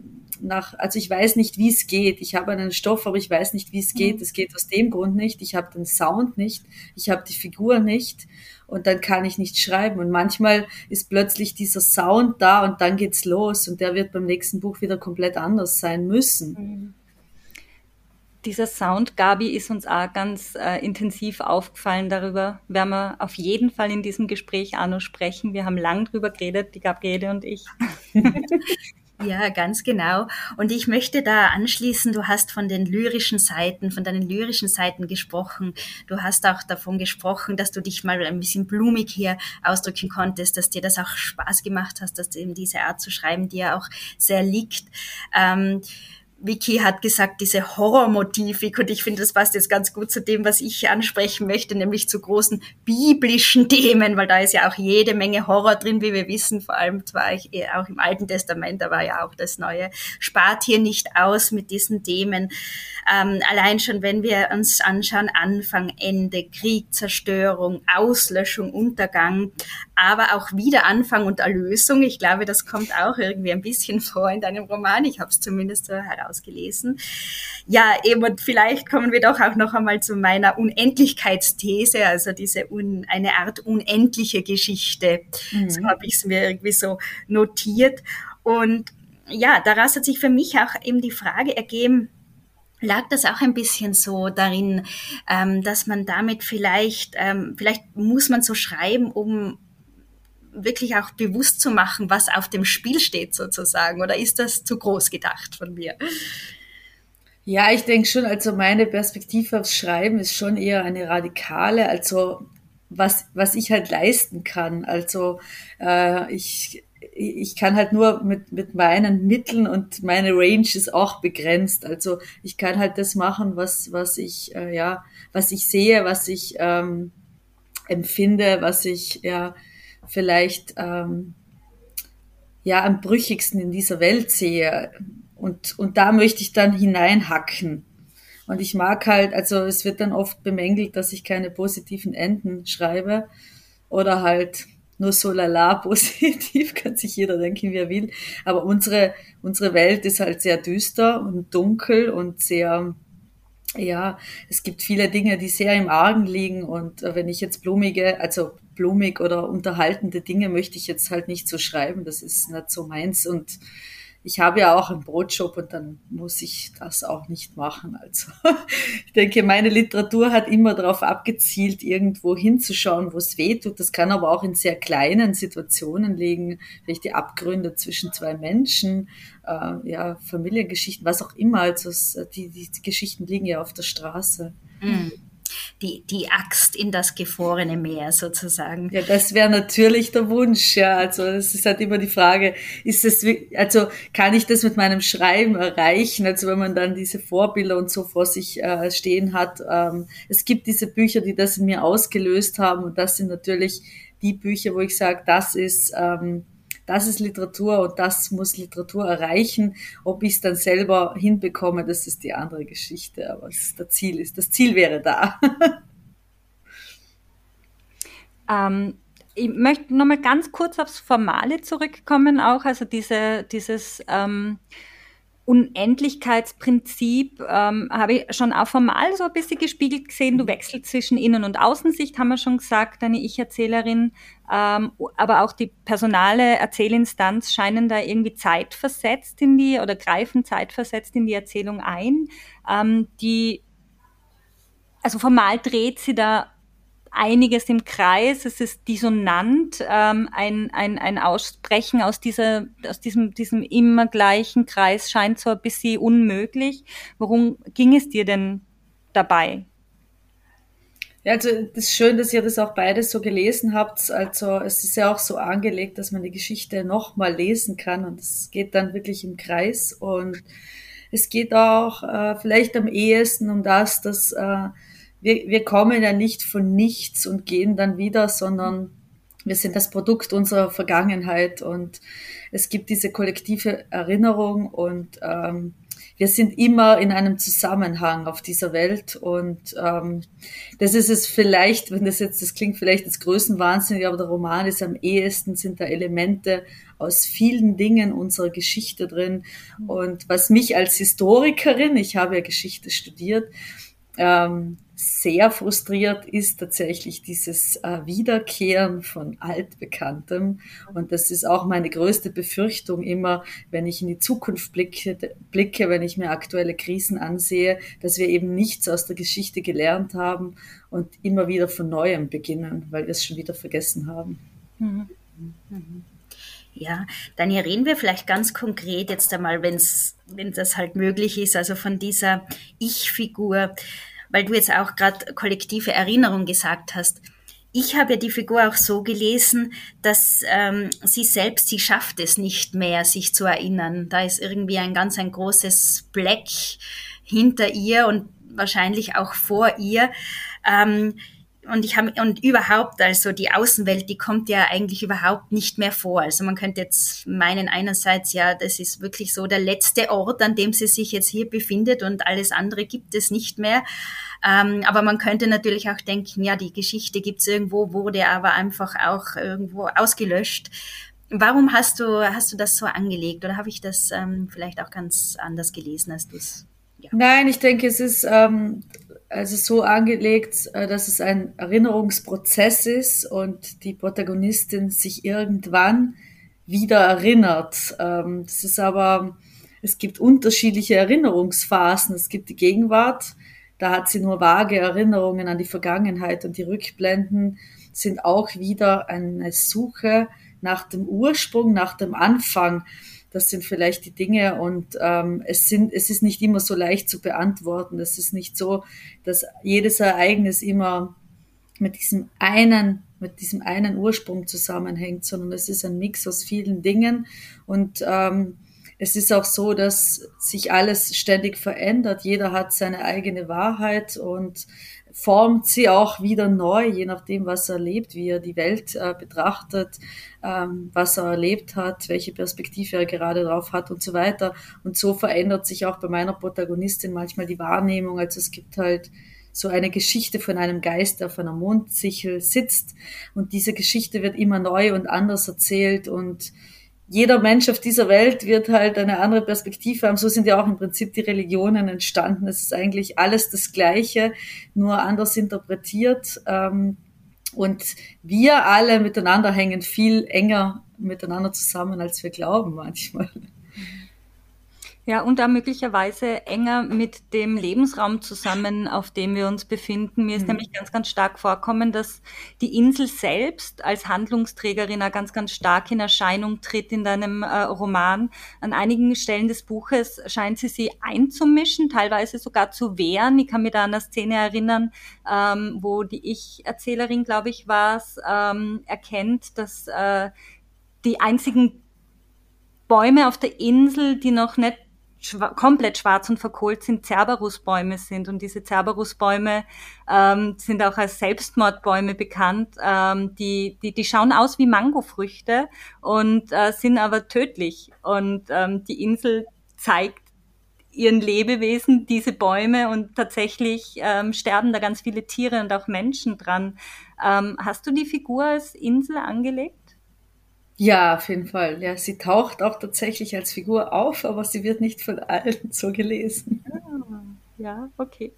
nach, also ich weiß nicht, wie es geht. Ich habe einen Stoff, aber ich weiß nicht, wie es geht. Es geht aus dem Grund nicht. Ich habe den Sound nicht. Ich habe die Figur nicht. Und dann kann ich nicht schreiben. Und manchmal ist plötzlich dieser Sound da und dann geht's los. Und der wird beim nächsten Buch wieder komplett anders sein müssen. Mhm. Dieser Sound, Gabi, ist uns auch ganz äh, intensiv aufgefallen. Darüber werden wir auf jeden Fall in diesem Gespräch auch noch sprechen. Wir haben lang drüber geredet, die Gabriele und ich. Ja, ganz genau. Und ich möchte da anschließen, du hast von den lyrischen Seiten, von deinen lyrischen Seiten gesprochen. Du hast auch davon gesprochen, dass du dich mal ein bisschen blumig hier ausdrücken konntest, dass dir das auch Spaß gemacht hast, dass eben diese Art zu schreiben dir auch sehr liegt. Ähm, Vicky hat gesagt, diese Horrormotivik, und ich finde, das passt jetzt ganz gut zu dem, was ich ansprechen möchte, nämlich zu großen biblischen Themen, weil da ist ja auch jede Menge Horror drin, wie wir wissen, vor allem zwar auch im Alten Testament, da war ja auch das Neue, spart hier nicht aus mit diesen Themen. Ähm, allein schon, wenn wir uns anschauen, Anfang, Ende, Krieg, Zerstörung, Auslöschung, Untergang, aber auch Wiederanfang und Erlösung. Ich glaube, das kommt auch irgendwie ein bisschen vor in deinem Roman. Ich habe es zumindest so herausgelesen. Ja, eben, und vielleicht kommen wir doch auch noch einmal zu meiner Unendlichkeitsthese, also diese un, eine Art unendliche Geschichte. Mhm. So habe ich es mir irgendwie so notiert. Und ja, daraus hat sich für mich auch eben die Frage ergeben, lag das auch ein bisschen so darin, ähm, dass man damit vielleicht, ähm, vielleicht muss man so schreiben, um wirklich auch bewusst zu machen, was auf dem Spiel steht sozusagen, oder ist das zu groß gedacht von mir? Ja, ich denke schon, also meine Perspektive aufs Schreiben ist schon eher eine radikale, also was, was ich halt leisten kann, also äh, ich ich kann halt nur mit, mit meinen Mitteln und meine Range ist auch begrenzt. Also ich kann halt das machen, was, was ich, äh, ja, was ich sehe, was ich ähm, empfinde, was ich ja vielleicht ähm, ja am brüchigsten in dieser Welt sehe. Und, und da möchte ich dann hineinhacken. Und ich mag halt, also es wird dann oft bemängelt, dass ich keine positiven Enden schreibe oder halt nur so lala positiv, kann sich jeder denken, wie er will. Aber unsere, unsere Welt ist halt sehr düster und dunkel und sehr, ja, es gibt viele Dinge, die sehr im Argen liegen. Und wenn ich jetzt blumige, also blumig oder unterhaltende Dinge möchte ich jetzt halt nicht so schreiben. Das ist nicht so meins. Und ich habe ja auch einen Brotjob und dann muss ich das auch nicht machen. Also ich denke, meine Literatur hat immer darauf abgezielt, irgendwo hinzuschauen, wo es weh tut. Das kann aber auch in sehr kleinen Situationen liegen, vielleicht die Abgründe zwischen zwei Menschen, äh, ja, Familiengeschichten, was auch immer. Also es, die, die Geschichten liegen ja auf der Straße. Mhm. Die, die Axt in das gefrorene Meer sozusagen. Ja, das wäre natürlich der Wunsch, ja. Also es ist halt immer die Frage, ist es, also kann ich das mit meinem Schreiben erreichen? Also wenn man dann diese Vorbilder und so vor sich äh, stehen hat. Ähm, es gibt diese Bücher, die das in mir ausgelöst haben, und das sind natürlich die Bücher, wo ich sage, das ist ähm, das ist Literatur und das muss Literatur erreichen. Ob ich es dann selber hinbekomme, das ist die andere Geschichte. Aber es, das Ziel ist, das Ziel wäre da. ähm, ich möchte nochmal ganz kurz aufs Formale zurückkommen auch. Also diese, dieses ähm, Unendlichkeitsprinzip ähm, habe ich schon auch formal so ein bisschen gespiegelt gesehen. Du wechselst zwischen Innen- und Außensicht, haben wir schon gesagt, deine Ich-Erzählerin. Ähm, aber auch die personale Erzählinstanz scheinen da irgendwie zeitversetzt in die, oder greifen zeitversetzt in die Erzählung ein. Ähm, die, also formal dreht sie da einiges im Kreis, es ist dissonant, ähm, ein, ein, ein Aussprechen aus dieser, aus diesem, diesem immer gleichen Kreis scheint so ein bisschen unmöglich. Worum ging es dir denn dabei? Ja, also das ist schön, dass ihr das auch beides so gelesen habt. Also es ist ja auch so angelegt, dass man die Geschichte nochmal lesen kann, und es geht dann wirklich im Kreis, und es geht auch äh, vielleicht am ehesten um das, dass äh, wir, wir kommen ja nicht von nichts und gehen dann wieder, sondern wir sind das Produkt unserer Vergangenheit, und es gibt diese kollektive Erinnerung, und ähm, wir sind immer in einem Zusammenhang auf dieser Welt, und ähm, das ist es vielleicht, wenn das jetzt, das klingt vielleicht als Größenwahnsinnig, aber der Roman ist am ehesten, sind da Elemente aus vielen Dingen unserer Geschichte drin, und was mich als Historikerin, ich habe ja Geschichte studiert, ähm, sehr frustriert ist tatsächlich dieses äh, Wiederkehren von Altbekanntem. Und das ist auch meine größte Befürchtung immer, wenn ich in die Zukunft blicke, blicke, wenn ich mir aktuelle Krisen ansehe, dass wir eben nichts aus der Geschichte gelernt haben und immer wieder von Neuem beginnen, weil wir es schon wieder vergessen haben. Mhm. Mhm. Ja, dann hier reden wir vielleicht ganz konkret jetzt einmal, wenn es, wenn das halt möglich ist, also von dieser Ich-Figur, weil du jetzt auch gerade kollektive Erinnerung gesagt hast. Ich habe ja die Figur auch so gelesen, dass ähm, sie selbst, sie schafft es nicht mehr, sich zu erinnern. Da ist irgendwie ein ganz ein großes Black hinter ihr und wahrscheinlich auch vor ihr. Ähm, Und ich habe, und überhaupt, also die Außenwelt, die kommt ja eigentlich überhaupt nicht mehr vor. Also man könnte jetzt meinen einerseits, ja, das ist wirklich so der letzte Ort, an dem sie sich jetzt hier befindet, und alles andere gibt es nicht mehr. Ähm, aber man könnte natürlich auch denken, ja, die Geschichte gibt's irgendwo, wurde aber einfach auch irgendwo ausgelöscht. Warum hast du, hast du das so angelegt? Oder habe ich das ähm, vielleicht auch ganz anders gelesen, als du es? Ja. Nein, ich denke, es ist ähm, also so angelegt, äh, dass es ein Erinnerungsprozess ist und die Protagonistin sich irgendwann wieder erinnert. Ähm, das ist aber, es gibt unterschiedliche Erinnerungsphasen. Es gibt die Gegenwart, da hat sie nur vage Erinnerungen an die Vergangenheit, und die Rückblenden sind auch wieder eine Suche nach dem Ursprung, nach dem Anfang. Das sind vielleicht die Dinge, und ähm, es sind, es ist nicht immer so leicht zu beantworten. Es ist nicht so, dass jedes Ereignis immer mit diesem einen, mit diesem einen Ursprung zusammenhängt, sondern es ist ein Mix aus vielen Dingen, und ähm, es ist auch so, dass sich alles ständig verändert. Jeder hat seine eigene Wahrheit und formt sie auch wieder neu, je nachdem, was er erlebt, wie er die Welt äh, betrachtet, ähm, was er erlebt hat, welche Perspektive er gerade drauf hat und so weiter. Und so verändert sich auch bei meiner Protagonistin manchmal die Wahrnehmung. Also es gibt halt so eine Geschichte von einem Geist, der auf einer Mondsichel sitzt, und diese Geschichte wird immer neu und anders erzählt, und jeder Mensch auf dieser Welt wird halt eine andere Perspektive haben. So sind ja auch im Prinzip die Religionen entstanden. Es ist eigentlich alles das Gleiche, nur anders interpretiert. Und wir alle miteinander hängen viel enger miteinander zusammen, als wir glauben manchmal. Ja, und da möglicherweise enger mit dem Lebensraum zusammen, auf dem wir uns befinden. Mir ist Mhm. nämlich ganz, ganz stark vorkommen, dass die Insel selbst als Handlungsträgerin auch ganz, ganz stark in Erscheinung tritt in deinem äh, Roman. An einigen Stellen des Buches scheint sie sie einzumischen, teilweise sogar zu wehren. Ich kann mich da an eine Szene erinnern, ähm, wo die Ich-Erzählerin, glaube ich, war es, ähm, erkennt, dass äh, die einzigen Bäume auf der Insel, die noch nicht schwa- komplett schwarz und verkohlt sind, Cerberusbäume sind. Und diese Cerberusbäume ähm, sind auch als Selbstmordbäume bekannt. Ähm, die, die, die schauen aus wie Mangofrüchte und äh, sind aber tödlich. Und ähm, die Insel zeigt ihren Lebewesen diese Bäume und tatsächlich ähm, sterben da ganz viele Tiere und auch Menschen dran. Ähm, hast du die Figur als Insel angelegt? Ja, auf jeden Fall. Ja, sie taucht auch tatsächlich als Figur auf, aber sie wird nicht von allen so gelesen. Ah, ja, okay.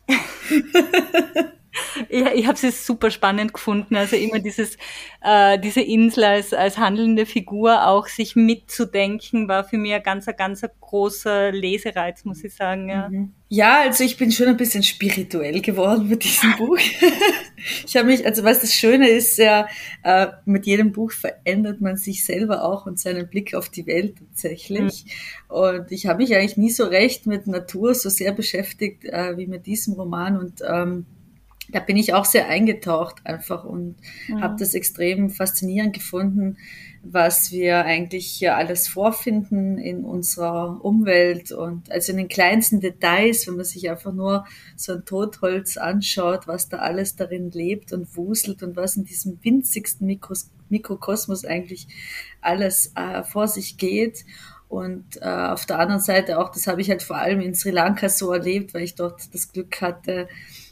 Ja, ich habe es super spannend gefunden. Also immer dieses, äh, diese Insel als, als handelnde Figur auch sich mitzudenken, war für mich ein ganz, ein ganz großer Lesereiz, muss ich sagen. Ja. Mhm. Ja, also ich bin schon ein bisschen spirituell geworden mit diesem Buch. Ich habe mich, also was das Schöne ist, ja, äh, mit jedem Buch verändert man sich selber auch und seinen Blick auf die Welt tatsächlich. Mhm. Und ich habe mich eigentlich nie so recht mit Natur so sehr beschäftigt äh, wie mit diesem Roman und ähm, da bin ich auch sehr eingetaucht einfach und mhm. habe das extrem faszinierend gefunden, was wir eigentlich hier alles vorfinden in unserer Umwelt und also in den kleinsten Details, wenn man sich einfach nur so ein Totholz anschaut, was da alles darin lebt und wuselt und was in diesem winzigsten Mikros- Mikrokosmos eigentlich alles äh, vor sich geht. Und äh, auf der anderen Seite auch, das habe ich halt vor allem in Sri Lanka so erlebt, weil ich dort das Glück hatte,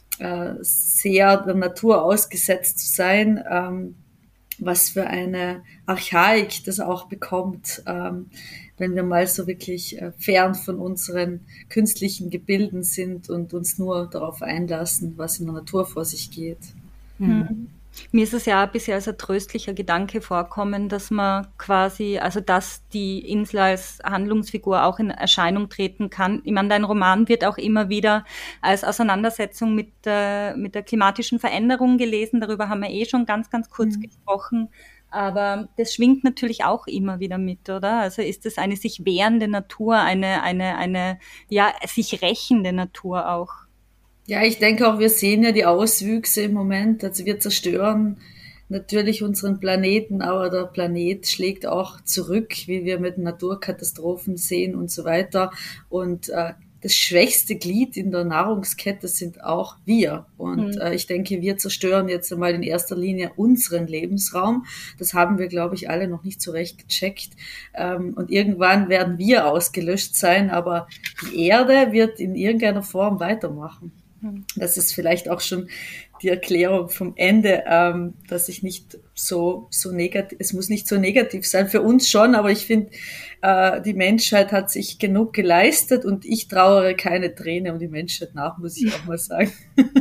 sehr der Natur ausgesetzt zu sein, ähm, was für eine Archaik das auch bekommt, ähm, wenn wir mal so wirklich äh, fern von unseren künstlichen Gebilden sind und uns nur darauf einlassen, was in der Natur vor sich geht. Mhm. Mir ist es ja bisher als ein tröstlicher Gedanke vorkommen, dass man quasi, also dass die Insel als Handlungsfigur auch in Erscheinung treten kann. Ich meine, dein Roman wird auch immer wieder als Auseinandersetzung mit der, mit der klimatischen Veränderung gelesen. Darüber haben wir eh schon ganz, ganz kurz mhm. gesprochen. Aber das schwingt natürlich auch immer wieder mit, oder? Also ist es eine sich wehrende Natur, eine, eine, eine, ja, sich rächende Natur auch? Ja, ich denke auch, wir sehen ja die Auswüchse im Moment. Also wir zerstören natürlich unseren Planeten, aber der Planet schlägt auch zurück, wie wir mit Naturkatastrophen sehen und so weiter. Und äh, das schwächste Glied in der Nahrungskette sind auch wir. Und mhm. äh, ich denke, wir zerstören jetzt einmal in erster Linie unseren Lebensraum. Das haben wir, glaube ich, alle noch nicht so recht gecheckt. Ähm, und irgendwann werden wir ausgelöscht sein, aber die Erde wird in irgendeiner Form weitermachen. Das ist vielleicht auch schon die Erklärung vom Ende, ähm, dass ich nicht so, so negativ, es muss nicht so negativ sein, für uns schon, aber ich finde, äh, die Menschheit hat sich genug geleistet und ich trauere keine Träne um die Menschheit nach, muss ich auch mal sagen.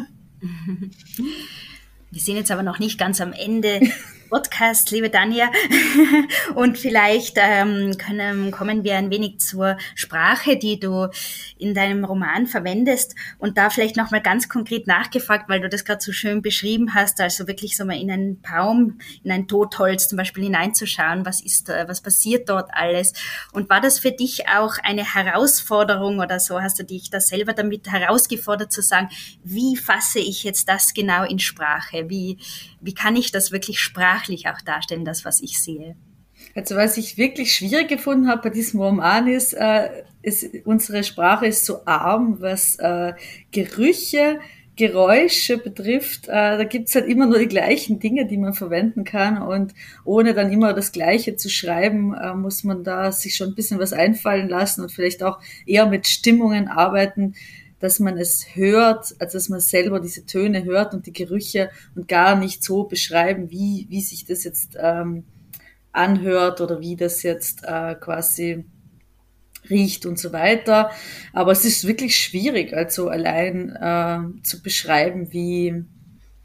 Wir sind jetzt aber noch nicht ganz am Ende Podcast, liebe Tanja. Und vielleicht ähm, können, kommen wir ein wenig zur Sprache, die du in deinem Roman verwendest. Und da vielleicht nochmal ganz konkret nachgefragt, weil du das gerade so schön beschrieben hast, also wirklich so mal in einen Baum, in ein Totholz zum Beispiel hineinzuschauen, was ist, was passiert dort alles. Und war das für dich auch eine Herausforderung oder so? Hast du dich da selber damit herausgefordert zu sagen, wie fasse ich jetzt das genau in Sprache? Wie, wie kann ich das wirklich sprachlich auch darstellen, das, was ich sehe? Also was ich wirklich schwierig gefunden habe bei diesem Roman ist, äh, ist unsere Sprache ist so arm, was äh, Gerüche, Geräusche betrifft. Äh, da gibt's halt immer nur die gleichen Dinge, die man verwenden kann und ohne dann immer das Gleiche zu schreiben, äh, muss man da sich schon ein bisschen was einfallen lassen und vielleicht auch eher mit Stimmungen arbeiten, dass man es hört, also dass man selber diese Töne hört und die Gerüche und gar nicht so beschreiben, wie wie sich das jetzt ähm, anhört oder wie das jetzt äh, quasi riecht und so weiter. Aber es ist wirklich schwierig, also allein äh, zu beschreiben, wie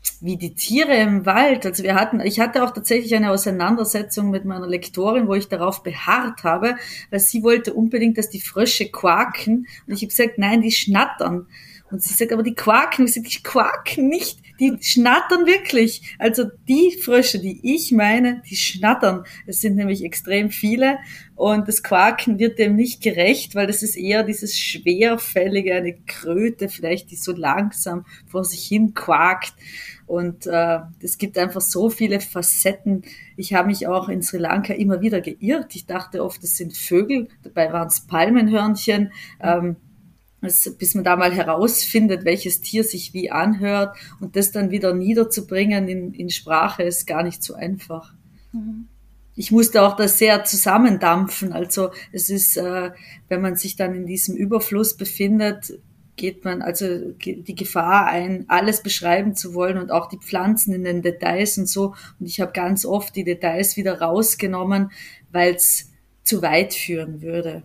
wie die Tiere im Wald. Also wir hatten, ich hatte auch tatsächlich eine Auseinandersetzung mit meiner Lektorin, wo ich darauf beharrt habe, weil sie wollte unbedingt, dass die Frösche quaken. Und ich habe gesagt, nein, die schnattern. Und sie sagt, aber die quaken. Ich sage, die quaken nicht, die schnattern wirklich. Also die Frösche, die ich meine, die schnattern. Es sind nämlich extrem viele und das Quaken wird dem nicht gerecht, weil das ist eher dieses schwerfällige, eine Kröte vielleicht, die so langsam vor sich hin quakt. Und äh, es gibt einfach so viele Facetten. Ich habe mich auch in Sri Lanka immer wieder geirrt. Ich dachte oft, das sind Vögel, dabei waren es Palmenhörnchen. Ähm, bis man da mal herausfindet, welches Tier sich wie anhört und das dann wieder niederzubringen in, in Sprache, ist gar nicht so einfach. Mhm. Ich musste auch das sehr zusammendampfen. Also es ist, äh, wenn man sich dann in diesem Überfluss befindet, geht man also die Gefahr ein, alles beschreiben zu wollen und auch die Pflanzen in den Details und so. Und ich habe ganz oft die Details wieder rausgenommen, weil es zu weit führen würde.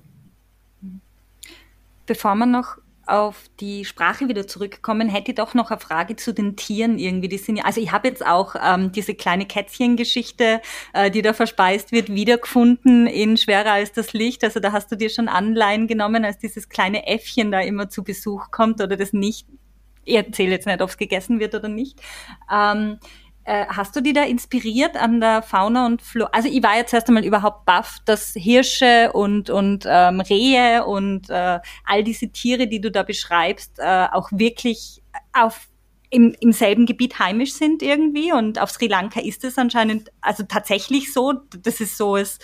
Bevor wir noch auf die Sprache wieder zurückkommen, hätte ich doch noch eine Frage zu den Tieren irgendwie. Die sind ja, also ich habe jetzt auch ähm, diese kleine Kätzchengeschichte, äh, die da verspeist wird, wiedergefunden in Schwerer als das Licht. Also da hast du dir schon Anleihen genommen, als dieses kleine Äffchen da immer zu Besuch kommt oder das nicht. Ich erzähle jetzt nicht, ob es gegessen wird oder nicht. Ähm, Äh, hast du die da inspiriert an der Fauna und Flora? Also ich war jetzt erst einmal überhaupt baff, dass Hirsche und und ähm, Rehe und äh, all diese Tiere, die du da beschreibst, äh, auch wirklich auf im, im selben Gebiet heimisch sind irgendwie. Und auf Sri Lanka ist es anscheinend also tatsächlich so. Das ist so das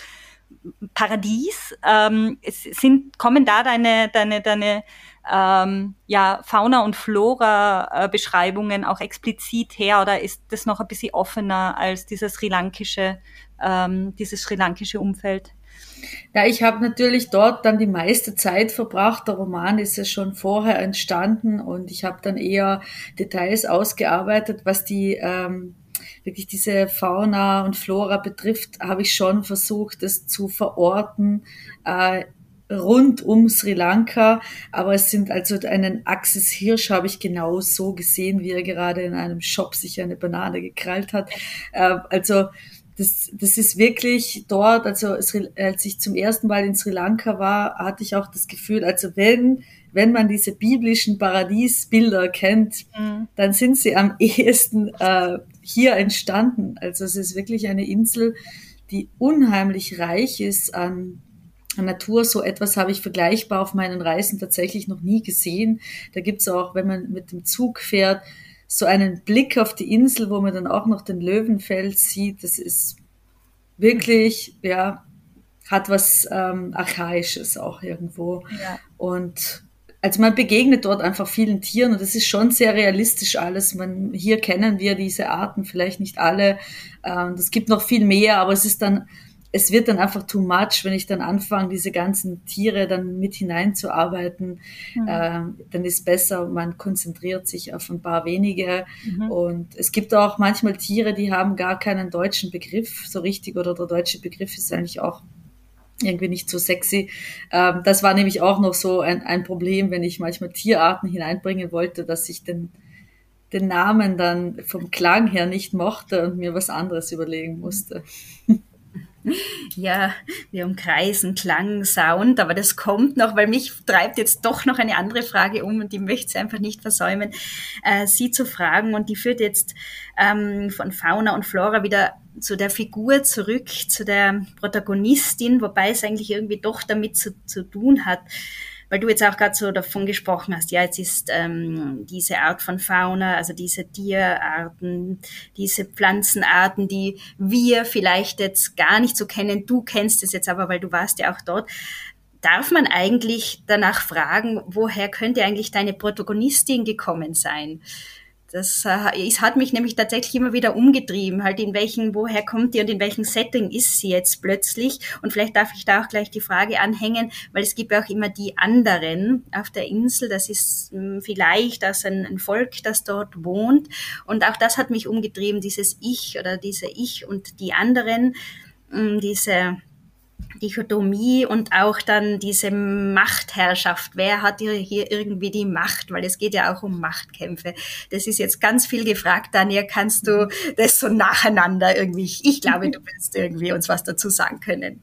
Paradies. Ähm, es sind kommen da deine deine deine Ähm, ja, Fauna- und Flora-Beschreibungen auch explizit her oder ist das noch ein bisschen offener als dieses sri-lankische, ähm, dieses sri-lankische Umfeld? Ja, ich habe natürlich dort dann die meiste Zeit verbracht. Der Roman ist ja schon vorher entstanden und ich habe dann eher Details ausgearbeitet, was die ähm, wirklich diese Fauna und Flora betrifft, habe ich schon versucht, das zu verorten, äh, rund um Sri Lanka, aber es sind also einen Axis-Hirsch habe ich genau so gesehen, wie er gerade in einem Shop sich eine Banane gekrallt hat. Äh, also das, das ist wirklich dort, also als ich zum ersten Mal in Sri Lanka war, hatte ich auch das Gefühl, also wenn, wenn man diese biblischen Paradiesbilder kennt, mhm. dann sind sie am ehesten äh, hier entstanden. Also es ist wirklich eine Insel, die unheimlich reich ist an Natur. So etwas habe ich vergleichbar auf meinen Reisen tatsächlich noch nie gesehen. Da gibt's auch, wenn man mit dem Zug fährt, so einen Blick auf die Insel, wo man dann auch noch den Löwenfels sieht. Das ist wirklich, ja, hat was ähm, Archaisches auch irgendwo. Ja. Und also man begegnet dort einfach vielen Tieren und es ist schon sehr realistisch alles. Man, hier kennen wir diese Arten vielleicht nicht alle. Ähm, es gibt noch viel mehr, aber es ist dann Es wird dann einfach too much, wenn ich dann anfange, diese ganzen Tiere dann mit hineinzuarbeiten. Mhm. Ähm, dann ist besser, man konzentriert sich auf ein paar wenige. Mhm. Und es gibt auch manchmal Tiere, die haben gar keinen deutschen Begriff so richtig oder der deutsche Begriff ist eigentlich auch irgendwie nicht so sexy. Ähm, das war nämlich auch noch so ein, ein Problem, wenn ich manchmal Tierarten hineinbringen wollte, dass ich den, den Namen dann vom Klang her nicht mochte und mir was anderes überlegen musste. Ja, wir umkreisen Klang, Sound, aber das kommt noch, weil mich treibt jetzt doch noch eine andere Frage um und die möchte ich einfach nicht versäumen, äh, Sie zu fragen und die führt jetzt ähm, von Fauna und Flora wieder zu der Figur zurück, zu der Protagonistin, wobei es eigentlich irgendwie doch damit zu, zu tun hat, weil du jetzt auch gerade so davon gesprochen hast, ja, jetzt ist ähm, diese Art von Fauna, also diese Tierarten, diese Pflanzenarten, die wir vielleicht jetzt gar nicht so kennen, du kennst es jetzt aber, weil du warst ja auch dort. Darf man eigentlich danach fragen, woher könnte eigentlich deine Protagonistin gekommen sein? Das äh, es hat mich nämlich tatsächlich immer wieder umgetrieben, halt in welchen, woher kommt die und in welchem Setting ist sie jetzt plötzlich? Und vielleicht darf ich da auch gleich die Frage anhängen, weil es gibt ja auch immer die anderen auf der Insel, das ist mh, vielleicht aus ein, ein Volk, das dort wohnt. Und auch das hat mich umgetrieben, dieses Ich oder diese Ich und die anderen, mh, diese Dichotomie und auch dann diese Machtherrschaft. Wer hat hier, hier irgendwie die Macht? Weil es geht ja auch um Machtkämpfe. Das ist jetzt ganz viel gefragt. Daniel, kannst du das so nacheinander irgendwie? Ich glaube, du wirst irgendwie uns was dazu sagen können.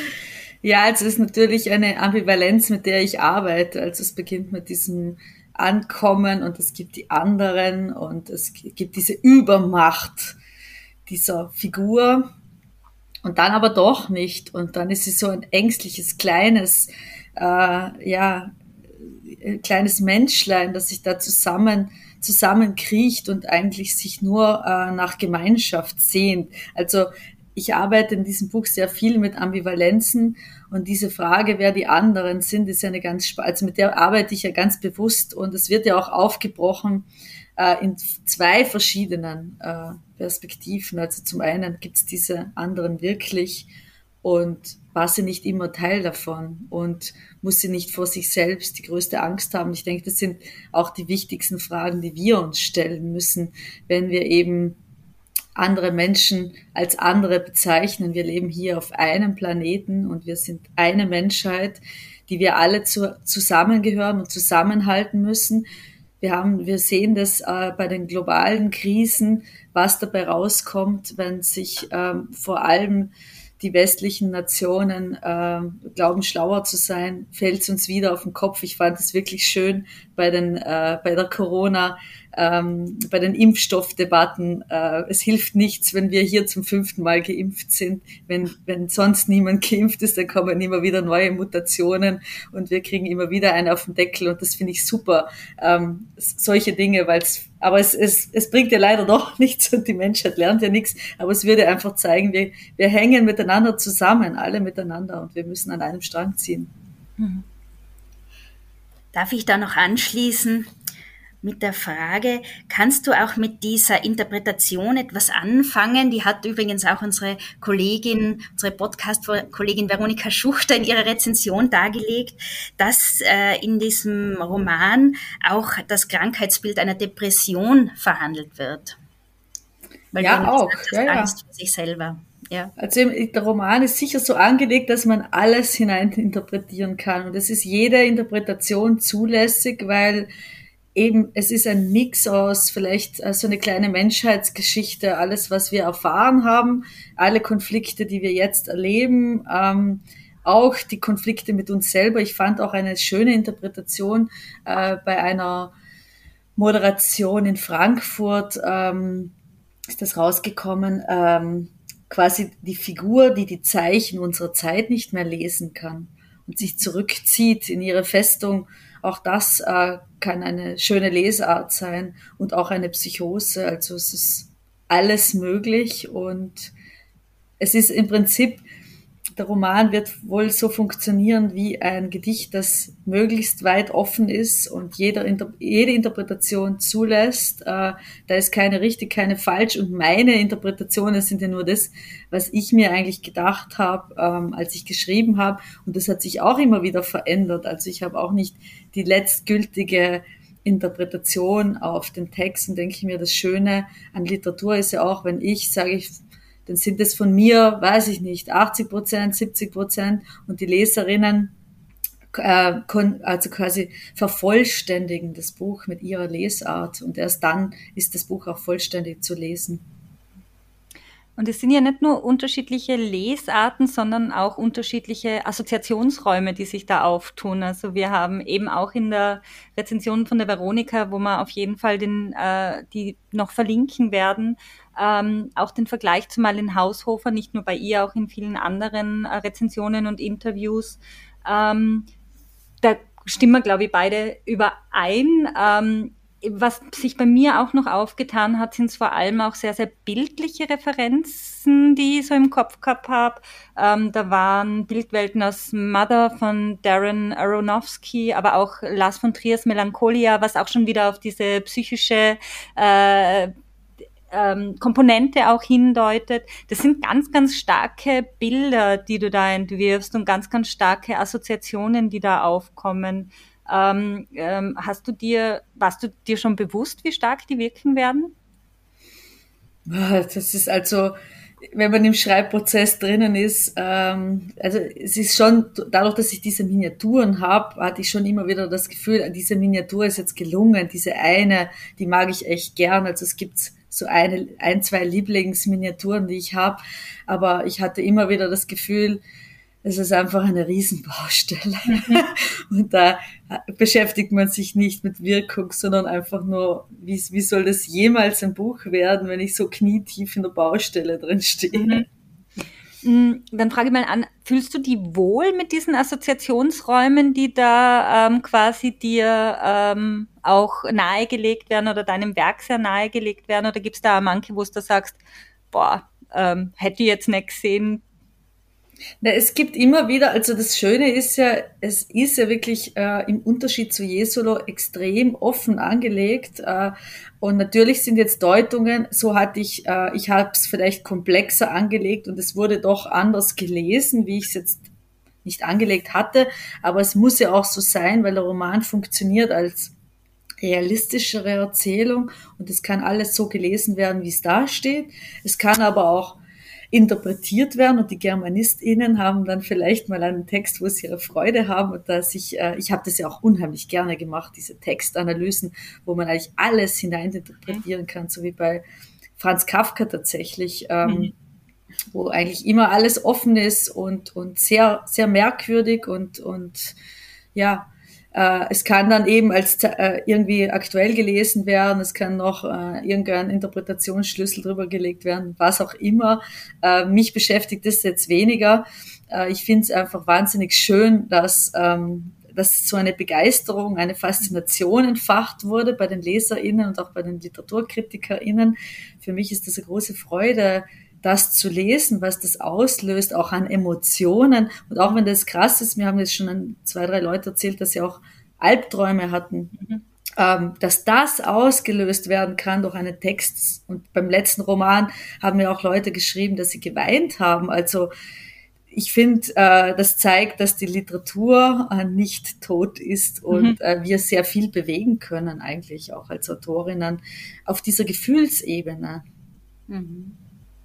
Ja, also es ist natürlich eine Ambivalenz, mit der ich arbeite. Also es beginnt mit diesem Ankommen und es gibt die anderen und es gibt diese Übermacht dieser Figur. Und dann aber doch nicht. Und dann ist sie so ein ängstliches, kleines, äh, ja, kleines Menschlein, das sich da zusammen, zusammenkriecht und eigentlich sich nur äh, nach Gemeinschaft sehnt. Also ich arbeite in diesem Buch sehr viel mit Ambivalenzen und diese Frage, wer die anderen sind, ist ja eine ganz, also mit der arbeite ich ja ganz bewusst und es wird ja auch aufgebrochen äh, in zwei verschiedenen äh, Perspektiven. Also zum einen gibt es diese anderen wirklich und war sie nicht immer Teil davon und muss sie nicht vor sich selbst die größte Angst haben. Ich denke, das sind auch die wichtigsten Fragen, die wir uns stellen müssen, wenn wir eben andere Menschen als andere bezeichnen. Wir leben hier auf einem Planeten und wir sind eine Menschheit, die wir alle zu, zusammengehören und zusammenhalten müssen. Wir haben, wir sehen das äh, bei den globalen Krisen, was dabei rauskommt, wenn sich ähm, vor allem die westlichen Nationen äh, glauben, schlauer zu sein, fällt es uns wieder auf den Kopf. Ich fand es wirklich schön bei den äh, bei der Corona, ähm, bei den Impfstoffdebatten. Äh, es hilft nichts, wenn wir hier zum fünften Mal geimpft sind. Wenn wenn sonst niemand geimpft ist, dann kommen immer wieder neue Mutationen und wir kriegen immer wieder einen auf den Deckel und das finde ich super. Ähm, solche Dinge, weil es aber es, es, es bringt ja leider doch nichts und die Menschheit lernt ja nichts. Aber es würde einfach zeigen, wir, wir hängen miteinander zusammen, alle miteinander und wir müssen an einem Strang ziehen. Mhm. Darf ich da noch anschließen mit der Frage, kannst du auch mit dieser Interpretation etwas anfangen? Die hat übrigens auch unsere Kollegin, unsere Podcast-Kollegin Veronika Schuchter in ihrer Rezension dargelegt, dass äh, in diesem Roman auch das Krankheitsbild einer Depression verhandelt wird. Weil ja, auch. Gesagt, ja, ja. Angst vor sich selber. Ja. Also der Roman ist sicher so angelegt, dass man alles hineininterpretieren kann. Und es ist jede Interpretation zulässig, weil eben, es ist ein Mix aus vielleicht so eine kleine Menschheitsgeschichte, alles, was wir erfahren haben, alle Konflikte, die wir jetzt erleben, ähm, auch die Konflikte mit uns selber. Ich fand auch eine schöne Interpretation äh, bei einer Moderation in Frankfurt, ähm, ist das rausgekommen, ähm, quasi die Figur, die die Zeichen unserer Zeit nicht mehr lesen kann und sich zurückzieht in ihre Festung. Auch das äh, kann eine schöne Lesart sein und auch eine Psychose. Also es ist alles möglich und es ist im Prinzip, der Roman wird wohl so funktionieren wie ein Gedicht, das möglichst weit offen ist und jeder, jede Interpretation zulässt. Äh, da ist keine richtig, keine falsch und meine Interpretationen sind ja nur das, was ich mir eigentlich gedacht habe, ähm, als ich geschrieben habe und das hat sich auch immer wieder verändert. Also ich habe auch nicht die letztgültige Interpretation auf den Text und denke ich mir, das Schöne an Literatur ist ja auch, wenn ich sage, ich dann sind es von mir, weiß ich nicht, achtzig Prozent, siebzig Prozent und die Leserinnen äh, also quasi vervollständigen das Buch mit ihrer Lesart und erst dann ist das Buch auch vollständig zu lesen. Und es sind ja nicht nur unterschiedliche Lesarten, sondern auch unterschiedliche Assoziationsräume, die sich da auftun. Also wir haben eben auch in der Rezension von der Veronika, wo wir auf jeden Fall den, äh, die noch verlinken werden, ähm, auch den Vergleich zu Marlen Haushofer, nicht nur bei ihr, auch in vielen anderen äh, Rezensionen und Interviews. Ähm, da stimmen wir, glaube ich, beide überein. Ähm, Was sich bei mir auch noch aufgetan hat, sind vor allem auch sehr, sehr bildliche Referenzen, die ich so im Kopf gehabt habe. Ähm, da waren Bildwelten aus Mother von Darren Aronofsky, aber auch Lars von Triers Melancholia, was auch schon wieder auf diese psychische äh, ähm, Komponente auch hindeutet. Das sind ganz, ganz starke Bilder, die du da entwirfst und ganz, ganz starke Assoziationen, die da aufkommen. Ähm, ähm, hast du dir, warst du dir schon bewusst, wie stark die wirken werden? Das ist also, wenn man im Schreibprozess drinnen ist, ähm, also es ist schon, dadurch, dass ich diese Miniaturen habe, hatte ich schon immer wieder das Gefühl, diese Miniatur ist jetzt gelungen, diese eine, die mag ich echt gern, also es gibt so eine, ein, zwei Lieblingsminiaturen, die ich habe, aber ich hatte immer wieder das Gefühl, es ist einfach eine Riesenbaustelle. Mhm. Und da beschäftigt man sich nicht mit Wirkung, sondern einfach nur, wie, wie soll das jemals ein Buch werden, wenn ich so knietief in der Baustelle drin stehe. Mhm. Dann frage ich mal an, fühlst du dich wohl mit diesen Assoziationsräumen, die da ähm, quasi dir ähm, auch nahegelegt werden oder deinem Werk sehr nahegelegt werden? Oder gibt es da manche, wo du sagst, boah, ähm, hätte ich jetzt nicht gesehen? Na, es gibt immer wieder, also das Schöne ist ja, es ist ja wirklich äh, im Unterschied zu Jesolo extrem offen angelegt äh, und natürlich sind jetzt Deutungen, so hatte ich, äh, ich habe es vielleicht komplexer angelegt und es wurde doch anders gelesen, wie ich es jetzt nicht angelegt hatte, aber es muss ja auch so sein, weil der Roman funktioniert als realistischere Erzählung und es kann alles so gelesen werden, wie es da steht. Es kann aber auch interpretiert werden und die GermanistInnen haben dann vielleicht mal einen Text, wo sie ihre Freude haben und dass ich, äh, ich habe das ja auch unheimlich gerne gemacht, diese Textanalysen, wo man eigentlich alles hineininterpretieren kann, so wie bei Franz Kafka tatsächlich, ähm, mhm. wo eigentlich immer alles offen ist und, und sehr, sehr merkwürdig und, und ja, es kann dann eben als äh, irgendwie aktuell gelesen werden, es kann noch äh, irgendein Interpretationsschlüssel drüber gelegt werden, was auch immer. Äh, mich beschäftigt das jetzt weniger. Äh, ich finde es einfach wahnsinnig schön, dass, ähm, dass so eine Begeisterung, eine Faszination entfacht wurde bei den LeserInnen und auch bei den LiteraturkritikerInnen. Für mich ist das eine große Freude, das zu lesen, was das auslöst, auch an Emotionen. Und auch wenn das krass ist, mir haben jetzt schon zwei, drei Leute erzählt, dass sie auch Albträume hatten, mhm. ähm, dass das ausgelöst werden kann durch einen Text. Und beim letzten Roman haben mir auch Leute geschrieben, dass sie geweint haben. Also ich finde, äh, das zeigt, dass die Literatur äh, nicht tot ist und mhm. äh, wir sehr viel bewegen können, eigentlich auch als Autorinnen, auf dieser Gefühlsebene. Mhm.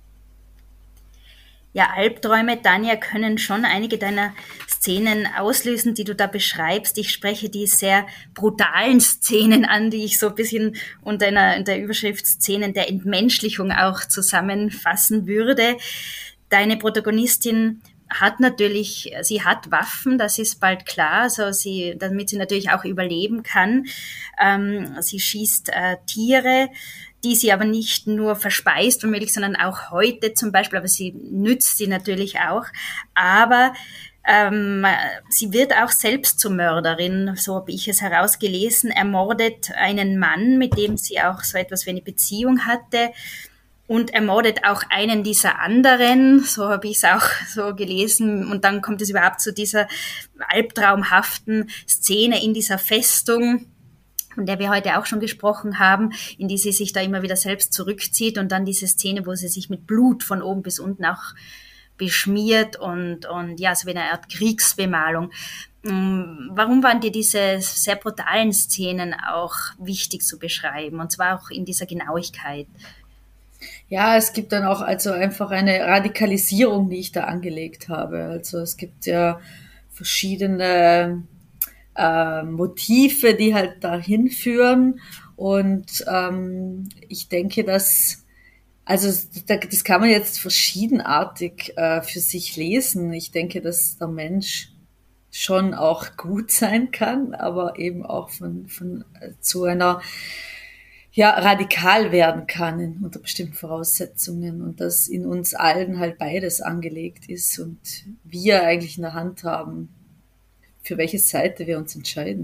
Ja, Albträume, Tanja, können schon einige deiner Szenen auslösen, die du da beschreibst. Ich spreche die sehr brutalen Szenen an, die ich so ein bisschen unter einer, der Überschrift Szenen der Entmenschlichung auch zusammenfassen würde. Deine Protagonistin hat natürlich, sie hat Waffen, das ist bald klar, also sie, damit sie natürlich auch überleben kann. Ähm, sie schießt äh, Tiere, die sie aber nicht nur verspeist womöglich, sondern auch heute zum Beispiel, aber sie nützt sie natürlich auch. Aber ähm, sie wird auch selbst zur Mörderin, so habe ich es herausgelesen, ermordet einen Mann, mit dem sie auch so etwas wie eine Beziehung hatte und ermordet auch einen dieser anderen, so habe ich es auch so gelesen. Und dann kommt es überhaupt zu dieser albtraumhaften Szene in dieser Festung, von der wir heute auch schon gesprochen haben, in die sie sich da immer wieder selbst zurückzieht und dann diese Szene, wo sie sich mit Blut von oben bis unten auch beschmiert und, und ja, so wie eine Art Kriegsbemalung. Warum waren dir diese sehr brutalen Szenen auch wichtig zu beschreiben und zwar auch in dieser Genauigkeit? Ja, es gibt dann auch also einfach eine Radikalisierung, die ich da angelegt habe. Also es gibt ja verschiedene Äh, Motive, die halt dahin führen und ähm, ich denke, dass also das kann man jetzt verschiedenartig äh, für sich lesen. Ich denke, dass der Mensch schon auch gut sein kann, aber eben auch von, von äh, zu einer ja radikal werden kann in, unter bestimmten Voraussetzungen und dass in uns allen halt beides angelegt ist und wir eigentlich in der Hand haben, für welche Seite wir uns entscheiden.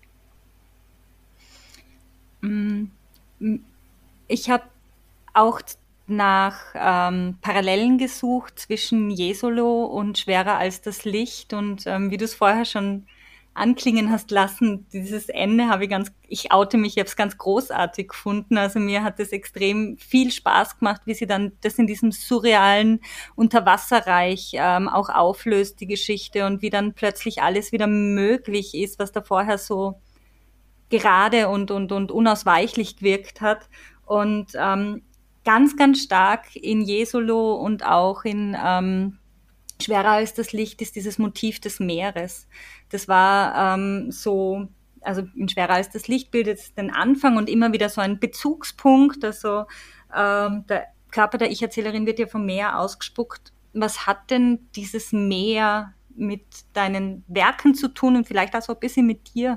Ich habe auch nach ähm, Parallelen gesucht zwischen Jesolo und Schwerer als das Licht und ähm, wie du es vorher schon anklingen hast lassen, dieses Ende habe ich ganz, ich oute mich, ich habe es ganz großartig gefunden, also mir hat es extrem viel Spaß gemacht, wie sie dann das in diesem surrealen Unterwasserreich ähm, auch auflöst, die Geschichte und wie dann plötzlich alles wieder möglich ist, was da vorher so gerade und, und, und unausweichlich gewirkt hat und ähm, ganz, ganz stark in Jesolo und auch in ähm, Schwerer als das Licht ist dieses Motiv des Meeres. Das war ähm, so, also in Schwerer als das Licht bildet es den Anfang und immer wieder so ein Bezugspunkt. Also ähm, der Körper der Ich-Erzählerin wird ja vom Meer ausgespuckt. Was hat denn dieses Meer mit deinen Werken zu tun und vielleicht auch so ein bisschen mit dir?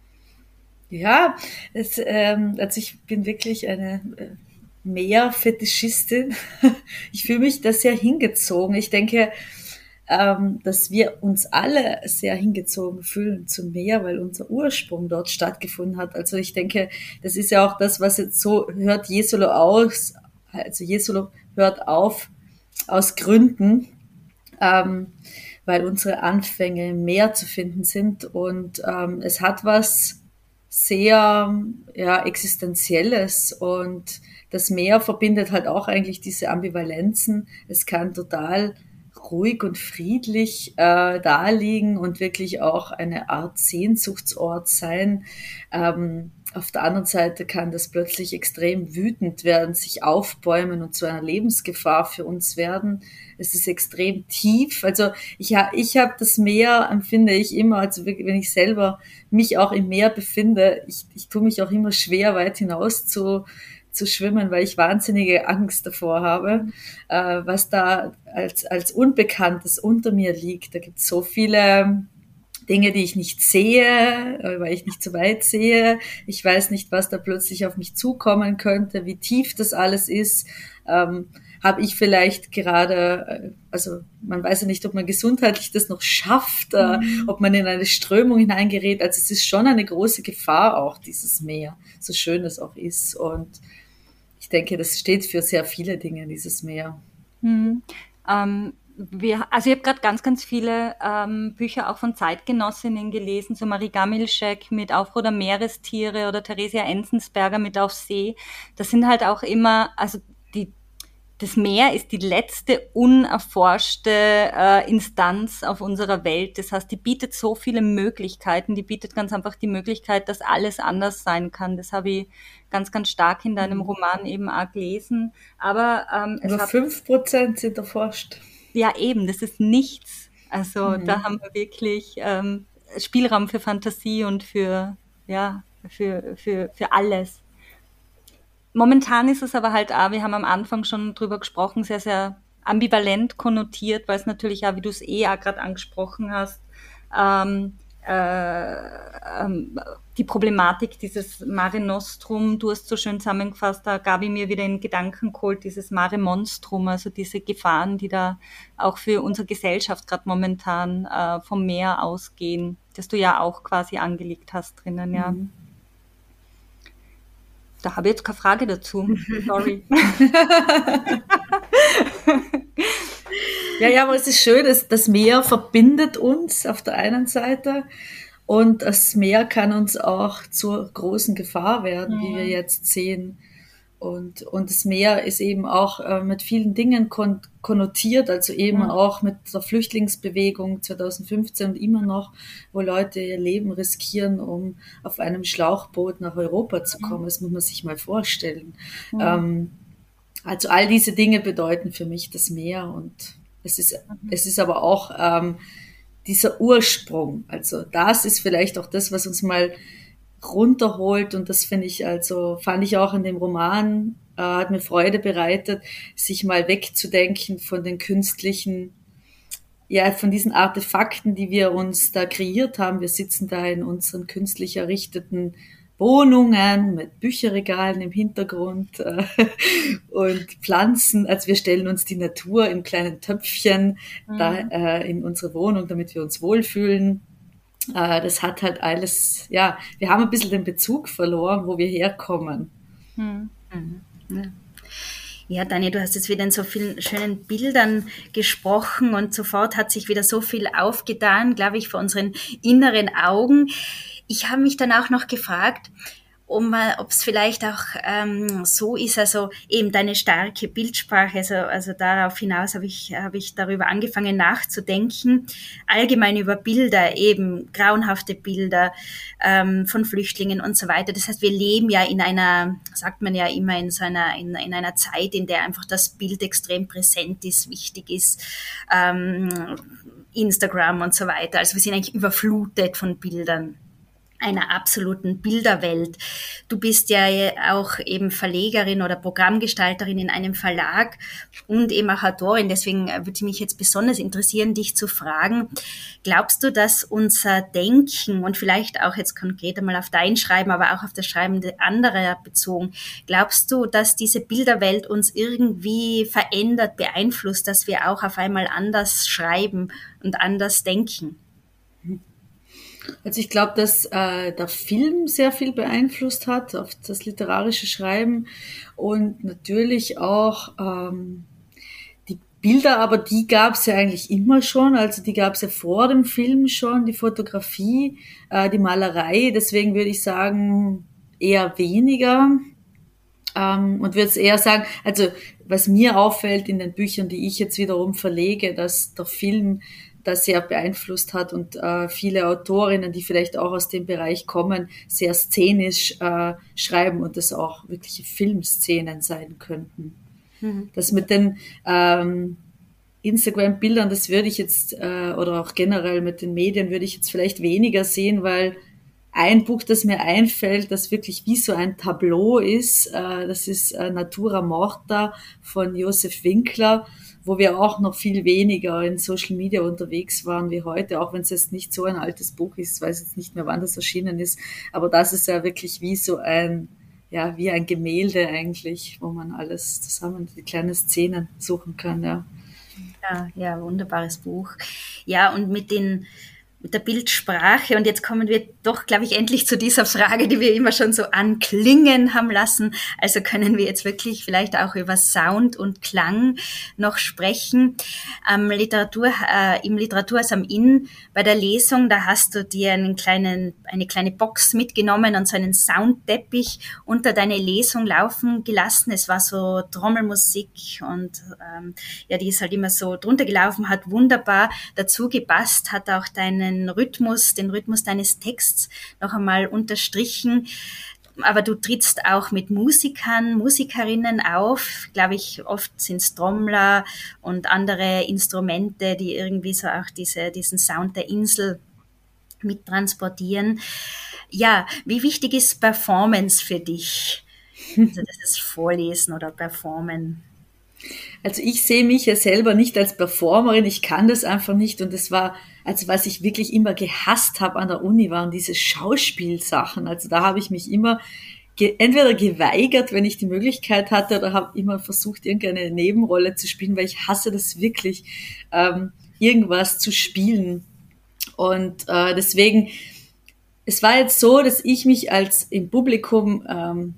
Ja, es, ähm, also ich bin wirklich eine äh, Meerfetischistin. Ich fühle mich da sehr hingezogen. Ich denke, ähm, dass wir uns alle sehr hingezogen fühlen zum Meer, weil unser Ursprung dort stattgefunden hat. Also ich denke, das ist ja auch das, was jetzt so hört Jesolo aus, also Jesolo hört auf aus Gründen, ähm, weil unsere Anfänge im Meer zu finden sind und ähm, es hat was sehr ja, Existenzielles und das Meer verbindet halt auch eigentlich diese Ambivalenzen. Es kann total ruhig und friedlich äh, daliegen und wirklich auch eine Art Sehnsuchtsort sein. Ähm, auf der anderen Seite kann das plötzlich extrem wütend werden, sich aufbäumen und zu einer Lebensgefahr für uns werden. Es ist extrem tief. Also ich, ich habe das Meer, empfinde ich immer, also wenn ich selber mich auch im Meer befinde, ich, ich tue mich auch immer schwer, weit hinaus zu zu schwimmen, weil ich wahnsinnige Angst davor habe, äh, was da als, als Unbekanntes unter mir liegt. Da gibt es so viele Dinge, die ich nicht sehe, weil ich nicht so weit sehe. Ich weiß nicht, was da plötzlich auf mich zukommen könnte, wie tief das alles ist. Ähm, habe ich vielleicht gerade, also man weiß ja nicht, ob man gesundheitlich das noch schafft, äh, mhm. ob man in eine Strömung hineingerät. Also es ist schon eine große Gefahr auch, dieses Meer, so schön es auch ist. Und ich denke, das steht für sehr viele Dinge, dieses Meer. Mhm. Ähm, wir, also ich habe gerade ganz, ganz viele ähm, Bücher auch von Zeitgenossinnen gelesen, so Marie Gamilschek mit Aufruhr der Meerestiere oder Theresia Enzensberger mit Auf See. Das sind halt auch immer, also die Das Meer ist die letzte unerforschte äh, Instanz auf unserer Welt. Das heißt, die bietet so viele Möglichkeiten. Die bietet ganz einfach die Möglichkeit, dass alles anders sein kann. Das habe ich ganz, ganz stark in deinem Roman eben auch gelesen. Aber ähm, es nur hat, fünf Prozent sind erforscht. Ja, eben, das ist nichts. Also mhm. da haben wir wirklich ähm, Spielraum für Fantasie und für ja für für für alles. Momentan ist es aber halt auch, wir haben am Anfang schon drüber gesprochen, sehr, sehr ambivalent konnotiert, weil es natürlich auch, wie du es eh auch gerade angesprochen hast, ähm, äh, ähm, die Problematik dieses Mare Nostrum, du hast so schön zusammengefasst, da gab ich mir wieder in Gedanken geholt, dieses Mare Monstrum, also diese Gefahren, die da auch für unsere Gesellschaft gerade momentan äh, vom Meer ausgehen, das du ja auch quasi angelegt hast drinnen, ja. Mhm. Da habe ich jetzt keine Frage dazu. Sorry. ja, ja, aber es ist schön, dass das Meer verbindet uns auf der einen Seite und das Meer kann uns auch zur großen Gefahr werden, ja. wie wir jetzt sehen. Und, und das Meer ist eben auch äh, mit vielen Dingen kon- konnotiert, also eben ja. auch mit der Flüchtlingsbewegung zwanzig fünfzehn und immer noch, wo Leute ihr Leben riskieren, um auf einem Schlauchboot nach Europa zu kommen. Das muss man sich mal vorstellen. Ja. Ähm, also all diese Dinge bedeuten für mich das Meer und es ist, es ist aber auch ähm, dieser Ursprung. Also das ist vielleicht auch das, was uns mal runterholt und das finde ich also, fand ich auch in dem Roman, äh, hat mir Freude bereitet, sich mal wegzudenken von den künstlichen, ja, von diesen Artefakten, die wir uns da kreiert haben. Wir sitzen da in unseren künstlich errichteten Wohnungen mit Bücherregalen im Hintergrund äh, und Pflanzen. Also wir stellen uns die Natur in kleinen Töpfchen mhm. da äh, in unsere Wohnung, damit wir uns wohlfühlen. Das hat halt alles, ja, wir haben ein bisschen den Bezug verloren, wo wir herkommen. Mhm. Ja. Ja, Dani, du hast jetzt wieder in so vielen schönen Bildern gesprochen und sofort hat sich wieder so viel aufgetan, glaube ich, vor unseren inneren Augen. Ich habe mich dann auch noch gefragt, um, ob es vielleicht auch ähm, so ist, also eben deine starke Bildsprache, also, also darauf hinaus habe ich, habe ich darüber angefangen nachzudenken, allgemein über Bilder, eben grauenhafte Bilder ähm, von Flüchtlingen und so weiter. Das heißt, wir leben ja in einer, sagt man ja immer, in so einer, in, in einer Zeit, in der einfach das Bild extrem präsent ist, wichtig ist, ähm, Instagram und so weiter. Also wir sind eigentlich überflutet von Bildern, einer absoluten Bilderwelt. Du bist ja auch eben Verlegerin oder Programmgestalterin in einem Verlag und eben auch Autorin. Deswegen würde mich jetzt besonders interessieren, dich zu fragen, glaubst du, dass unser Denken und vielleicht auch jetzt konkret einmal auf dein Schreiben, aber auch auf das Schreiben anderer bezogen, glaubst du, dass diese Bilderwelt uns irgendwie verändert, beeinflusst, dass wir auch auf einmal anders schreiben und anders denken? Also ich glaube, dass äh, der Film sehr viel beeinflusst hat auf das literarische Schreiben und natürlich auch ähm, die Bilder, aber die gab es ja eigentlich immer schon, also die gab es ja vor dem Film schon, die Fotografie, äh, die Malerei, deswegen würde ich sagen eher weniger ähm, und würde es eher sagen, also was mir auffällt in den Büchern, die ich jetzt wiederum verlege, dass der Film das sehr beeinflusst hat und äh, viele Autorinnen, die vielleicht auch aus dem Bereich kommen, sehr szenisch äh, schreiben und das auch wirkliche Filmszenen sein könnten. Mhm. Das mit den ähm, Instagram-Bildern, das würde ich jetzt, äh, oder auch generell mit den Medien würde ich jetzt vielleicht weniger sehen, weil ein Buch, das mir einfällt, das wirklich wie so ein Tableau ist, äh, das ist äh, Natura Morta von Josef Winkler, wo wir auch noch viel weniger in Social Media unterwegs waren wie heute, auch wenn es jetzt nicht so ein altes Buch ist, ich weiß jetzt nicht mehr, wann das erschienen ist, aber das ist ja wirklich wie so ein, ja, wie ein Gemälde eigentlich, wo man alles zusammen, die kleinen Szenen suchen kann, ja. Ja, ja, wunderbares Buch. Ja, und mit den mit der Bildsprache. Und jetzt kommen wir doch, glaube ich, endlich zu dieser Frage, die wir immer schon so anklingen haben lassen. Also können wir jetzt wirklich vielleicht auch über Sound und Klang noch sprechen. Ähm, Literatur, äh, im Literaturhaus am Inn bei der Lesung, da hast du dir einen kleinen, eine kleine Box mitgenommen und so einen Soundteppich unter deine Lesung laufen gelassen. Es war so Trommelmusik und ähm, ja, die ist halt immer so drunter gelaufen, hat wunderbar dazu gepasst, hat auch deine Rhythmus, den Rhythmus deines Texts noch einmal unterstrichen. Aber du trittst auch mit Musikern, Musikerinnen auf. Glaube ich, oft sind es Trommler und andere Instrumente, die irgendwie so auch diese, diesen Sound der Insel mittransportieren. Ja, wie wichtig ist Performance für dich? Also das ist Vorlesen oder Performen. Also ich sehe mich ja selber nicht als Performerin, ich kann das einfach nicht und das war, also was ich wirklich immer gehasst habe an der Uni, waren diese Schauspielsachen. Also da habe ich mich immer ge- entweder geweigert, wenn ich die Möglichkeit hatte, oder habe immer versucht, irgendeine Nebenrolle zu spielen, weil ich hasse das wirklich, ähm, irgendwas zu spielen. Und äh, deswegen, es war jetzt so, dass ich mich als im Publikum ähm,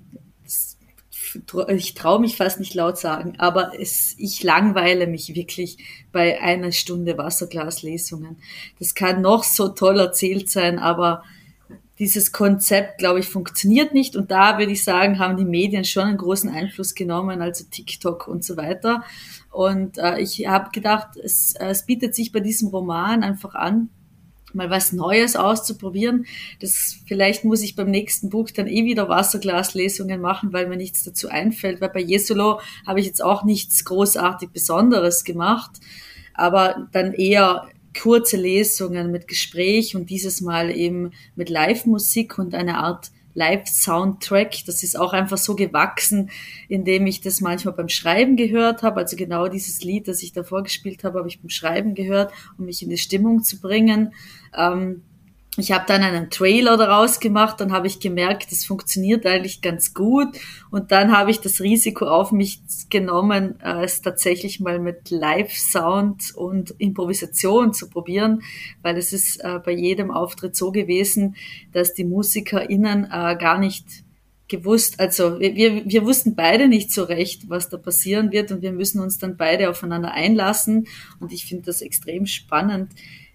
ich traue mich fast nicht laut sagen, aber es, ich langweile mich wirklich bei einer Stunde Wasserglaslesungen. Das kann noch so toll erzählt sein, aber dieses Konzept, glaube ich, funktioniert nicht. Und da würde ich sagen, haben die Medien schon einen großen Einfluss genommen, also TikTok und so weiter. Und äh, ich habe gedacht, es, es bietet sich bei diesem Roman einfach an, mal was Neues auszuprobieren. Das, vielleicht muss ich beim nächsten Buch dann eh wieder Wasserglaslesungen machen, weil mir nichts dazu einfällt, weil bei Jesolo habe ich jetzt auch nichts großartig Besonderes gemacht, aber dann eher kurze Lesungen mit Gespräch und dieses Mal eben mit Live-Musik und einer Art Live-Soundtrack. Das ist auch einfach so gewachsen, indem ich das manchmal beim Schreiben gehört habe. Also genau dieses Lied, das ich davor gespielt habe, habe ich beim Schreiben gehört, um mich in die Stimmung zu bringen. Ähm, ich habe dann einen Trailer daraus gemacht, dann habe ich gemerkt, das funktioniert eigentlich ganz gut. Und dann habe ich das Risiko auf mich genommen, äh, es tatsächlich mal mit Live-Sound und Improvisation zu probieren, weil es ist äh, bei jedem Auftritt so gewesen, dass die MusikerInnen äh, gar nicht gewusst, also wir, wir, wir wussten beide nicht so recht, was da passieren wird und wir müssen uns dann beide aufeinander einlassen und ich finde das extrem spannend,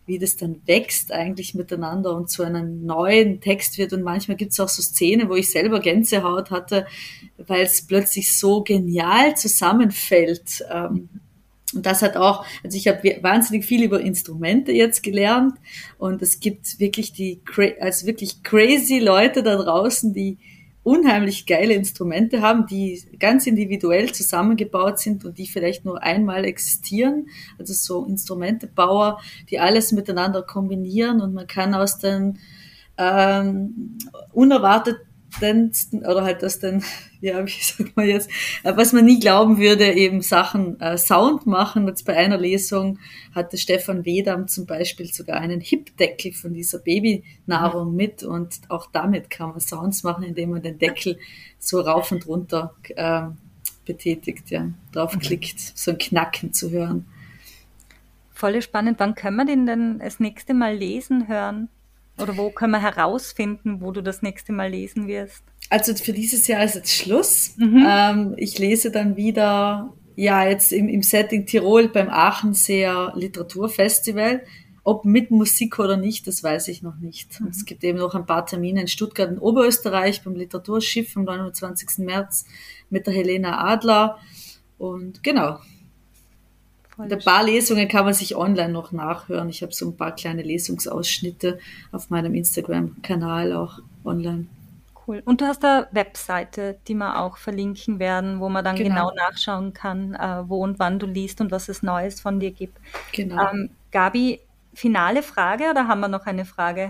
wie das dann wächst eigentlich miteinander und zu einem neuen Text wird. Und manchmal gibt es auch so Szenen, wo ich selber Gänsehaut hatte, weil es plötzlich so genial zusammenfällt. Und das hat auch, also ich habe wahnsinnig viel über Instrumente jetzt gelernt und es gibt wirklich die, also wirklich crazy Leute da draußen, die unheimlich geile Instrumente haben, die ganz individuell zusammengebaut sind und die vielleicht nur einmal existieren. Also so Instrumentebauer, die alles miteinander kombinieren und man kann aus den ähm, unerwartetsten oder halt aus den, ja, wie sagt man jetzt, was man nie glauben würde, eben Sachen äh, Sound machen. Jetzt bei einer Lesung hatte Stefan Wedam zum Beispiel sogar einen Hipdeckel von dieser Babynahrung mit und auch damit kann man Sounds machen, indem man den Deckel so rauf und runter äh, betätigt, ja, draufklickt, so ein Knacken zu hören. Voll spannend. Wann können wir den denn das nächste Mal lesen hören? Oder wo können wir herausfinden, wo du das nächste Mal lesen wirst? Also für dieses Jahr ist jetzt Schluss. Mhm. Ähm, ich lese dann wieder, ja, jetzt im, im Setting Tirol beim Aachenseer Literaturfestival. Ob mit Musik oder nicht, das weiß ich noch nicht. Mhm. Es gibt eben noch ein paar Termine in Stuttgart und Oberösterreich beim Literaturschiff am neunundzwanzigsten März mit der Helena Adler. Und genau. Ein paar Lesungen kann man sich online noch nachhören. Ich habe so ein paar kleine Lesungsausschnitte auf meinem Instagram-Kanal auch online. Cool. Und du hast eine Webseite, die wir auch verlinken werden, wo man dann genau, genau nachschauen kann, äh, wo und wann du liest und was es Neues von dir gibt. Genau. Ähm, Gabi, finale Frage oder haben wir noch eine Frage?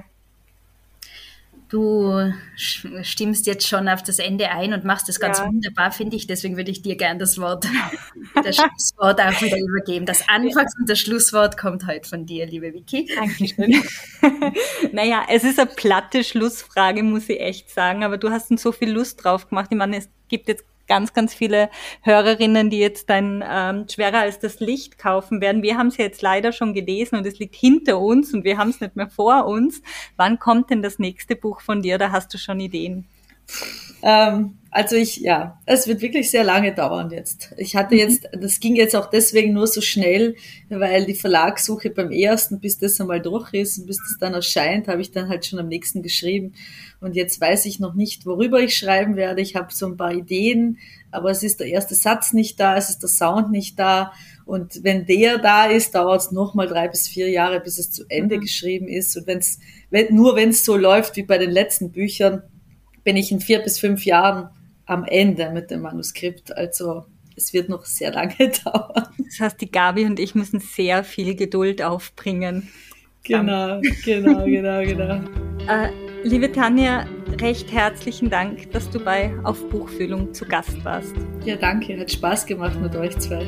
Du stimmst jetzt schon auf das Ende ein und machst das ganz ja. wunderbar, finde ich. Deswegen würde ich dir gerne das Wort, das Schlusswort auch wieder übergeben. Das Anfangs- und das Schlusswort kommt heute von dir, liebe Vicky. Dankeschön. Naja, es ist eine platte Schlussfrage, muss ich echt sagen. Aber du hast uns so viel Lust drauf gemacht. Ich meine, es gibt jetzt ganz, ganz viele Hörerinnen, die jetzt dein ähm, Schwerer als das Licht kaufen werden. Wir haben es ja jetzt leider schon gelesen und es liegt hinter uns und wir haben es nicht mehr vor uns. Wann kommt denn das nächste Buch von dir? Da hast du schon Ideen? Ähm, also ich, ja, es wird wirklich sehr lange dauern jetzt. Ich hatte jetzt, das ging jetzt auch deswegen nur so schnell, weil die Verlagssuche beim ersten, bis das einmal durch ist und bis das dann erscheint, habe ich dann halt schon am nächsten geschrieben. Und jetzt weiß ich noch nicht, worüber ich schreiben werde. Ich habe so ein paar Ideen, aber es ist der erste Satz nicht da, es ist der Sound nicht da. Und wenn der da ist, dauert es nochmal drei bis vier Jahre, bis es zu Ende mhm. geschrieben ist. Und wenn's, wenn, nur wenn es so läuft wie bei den letzten Büchern, bin ich in vier bis fünf Jahren am Ende mit dem Manuskript. Also es wird noch sehr lange dauern. Das heißt, die Gabi und ich müssen sehr viel Geduld aufbringen. Genau, genau, genau, genau. Äh, liebe Tanja, recht herzlichen Dank, dass du bei Auf Buchfühlung zu Gast warst. Ja, danke. Hat Spaß gemacht mit euch zwei.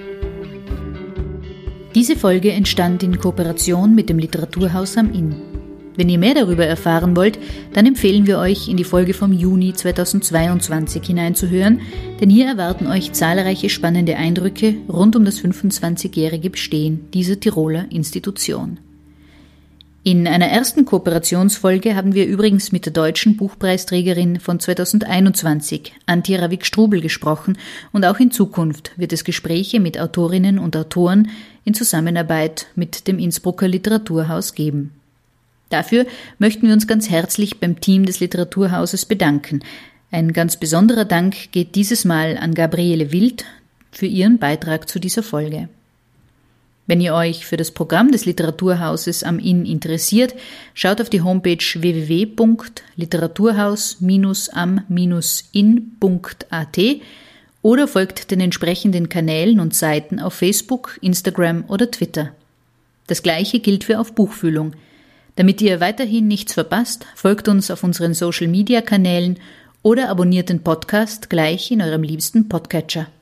Diese Folge entstand in Kooperation mit dem Literaturhaus am Inn. Wenn ihr mehr darüber erfahren wollt, dann empfehlen wir euch, in die Folge vom Juni zweitausendzweiundzwanzig hineinzuhören, denn hier erwarten euch zahlreiche spannende Eindrücke rund um das fünfundzwanzigjährige Bestehen dieser Tiroler Institution. In einer ersten Kooperationsfolge haben wir übrigens mit der deutschen Buchpreisträgerin von zweitausendeinundzwanzig, Antje Ravik-Strubel, gesprochen und auch in Zukunft wird es Gespräche mit Autorinnen und Autoren in Zusammenarbeit mit dem Innsbrucker Literaturhaus geben. Dafür möchten wir uns ganz herzlich beim Team des Literaturhauses bedanken. Ein ganz besonderer Dank geht dieses Mal an Gabriele Wild für ihren Beitrag zu dieser Folge. Wenn ihr euch für das Programm des Literaturhauses am Inn interessiert, schaut auf die Homepage w w w punkt literaturhaus am inn punkt a t oder folgt den entsprechenden Kanälen und Seiten auf Facebook, Instagram oder Twitter. Das Gleiche gilt für Auf Buchfühlung. Damit ihr weiterhin nichts verpasst, folgt uns auf unseren Social-Media-Kanälen oder abonniert den Podcast gleich in eurem liebsten Podcatcher.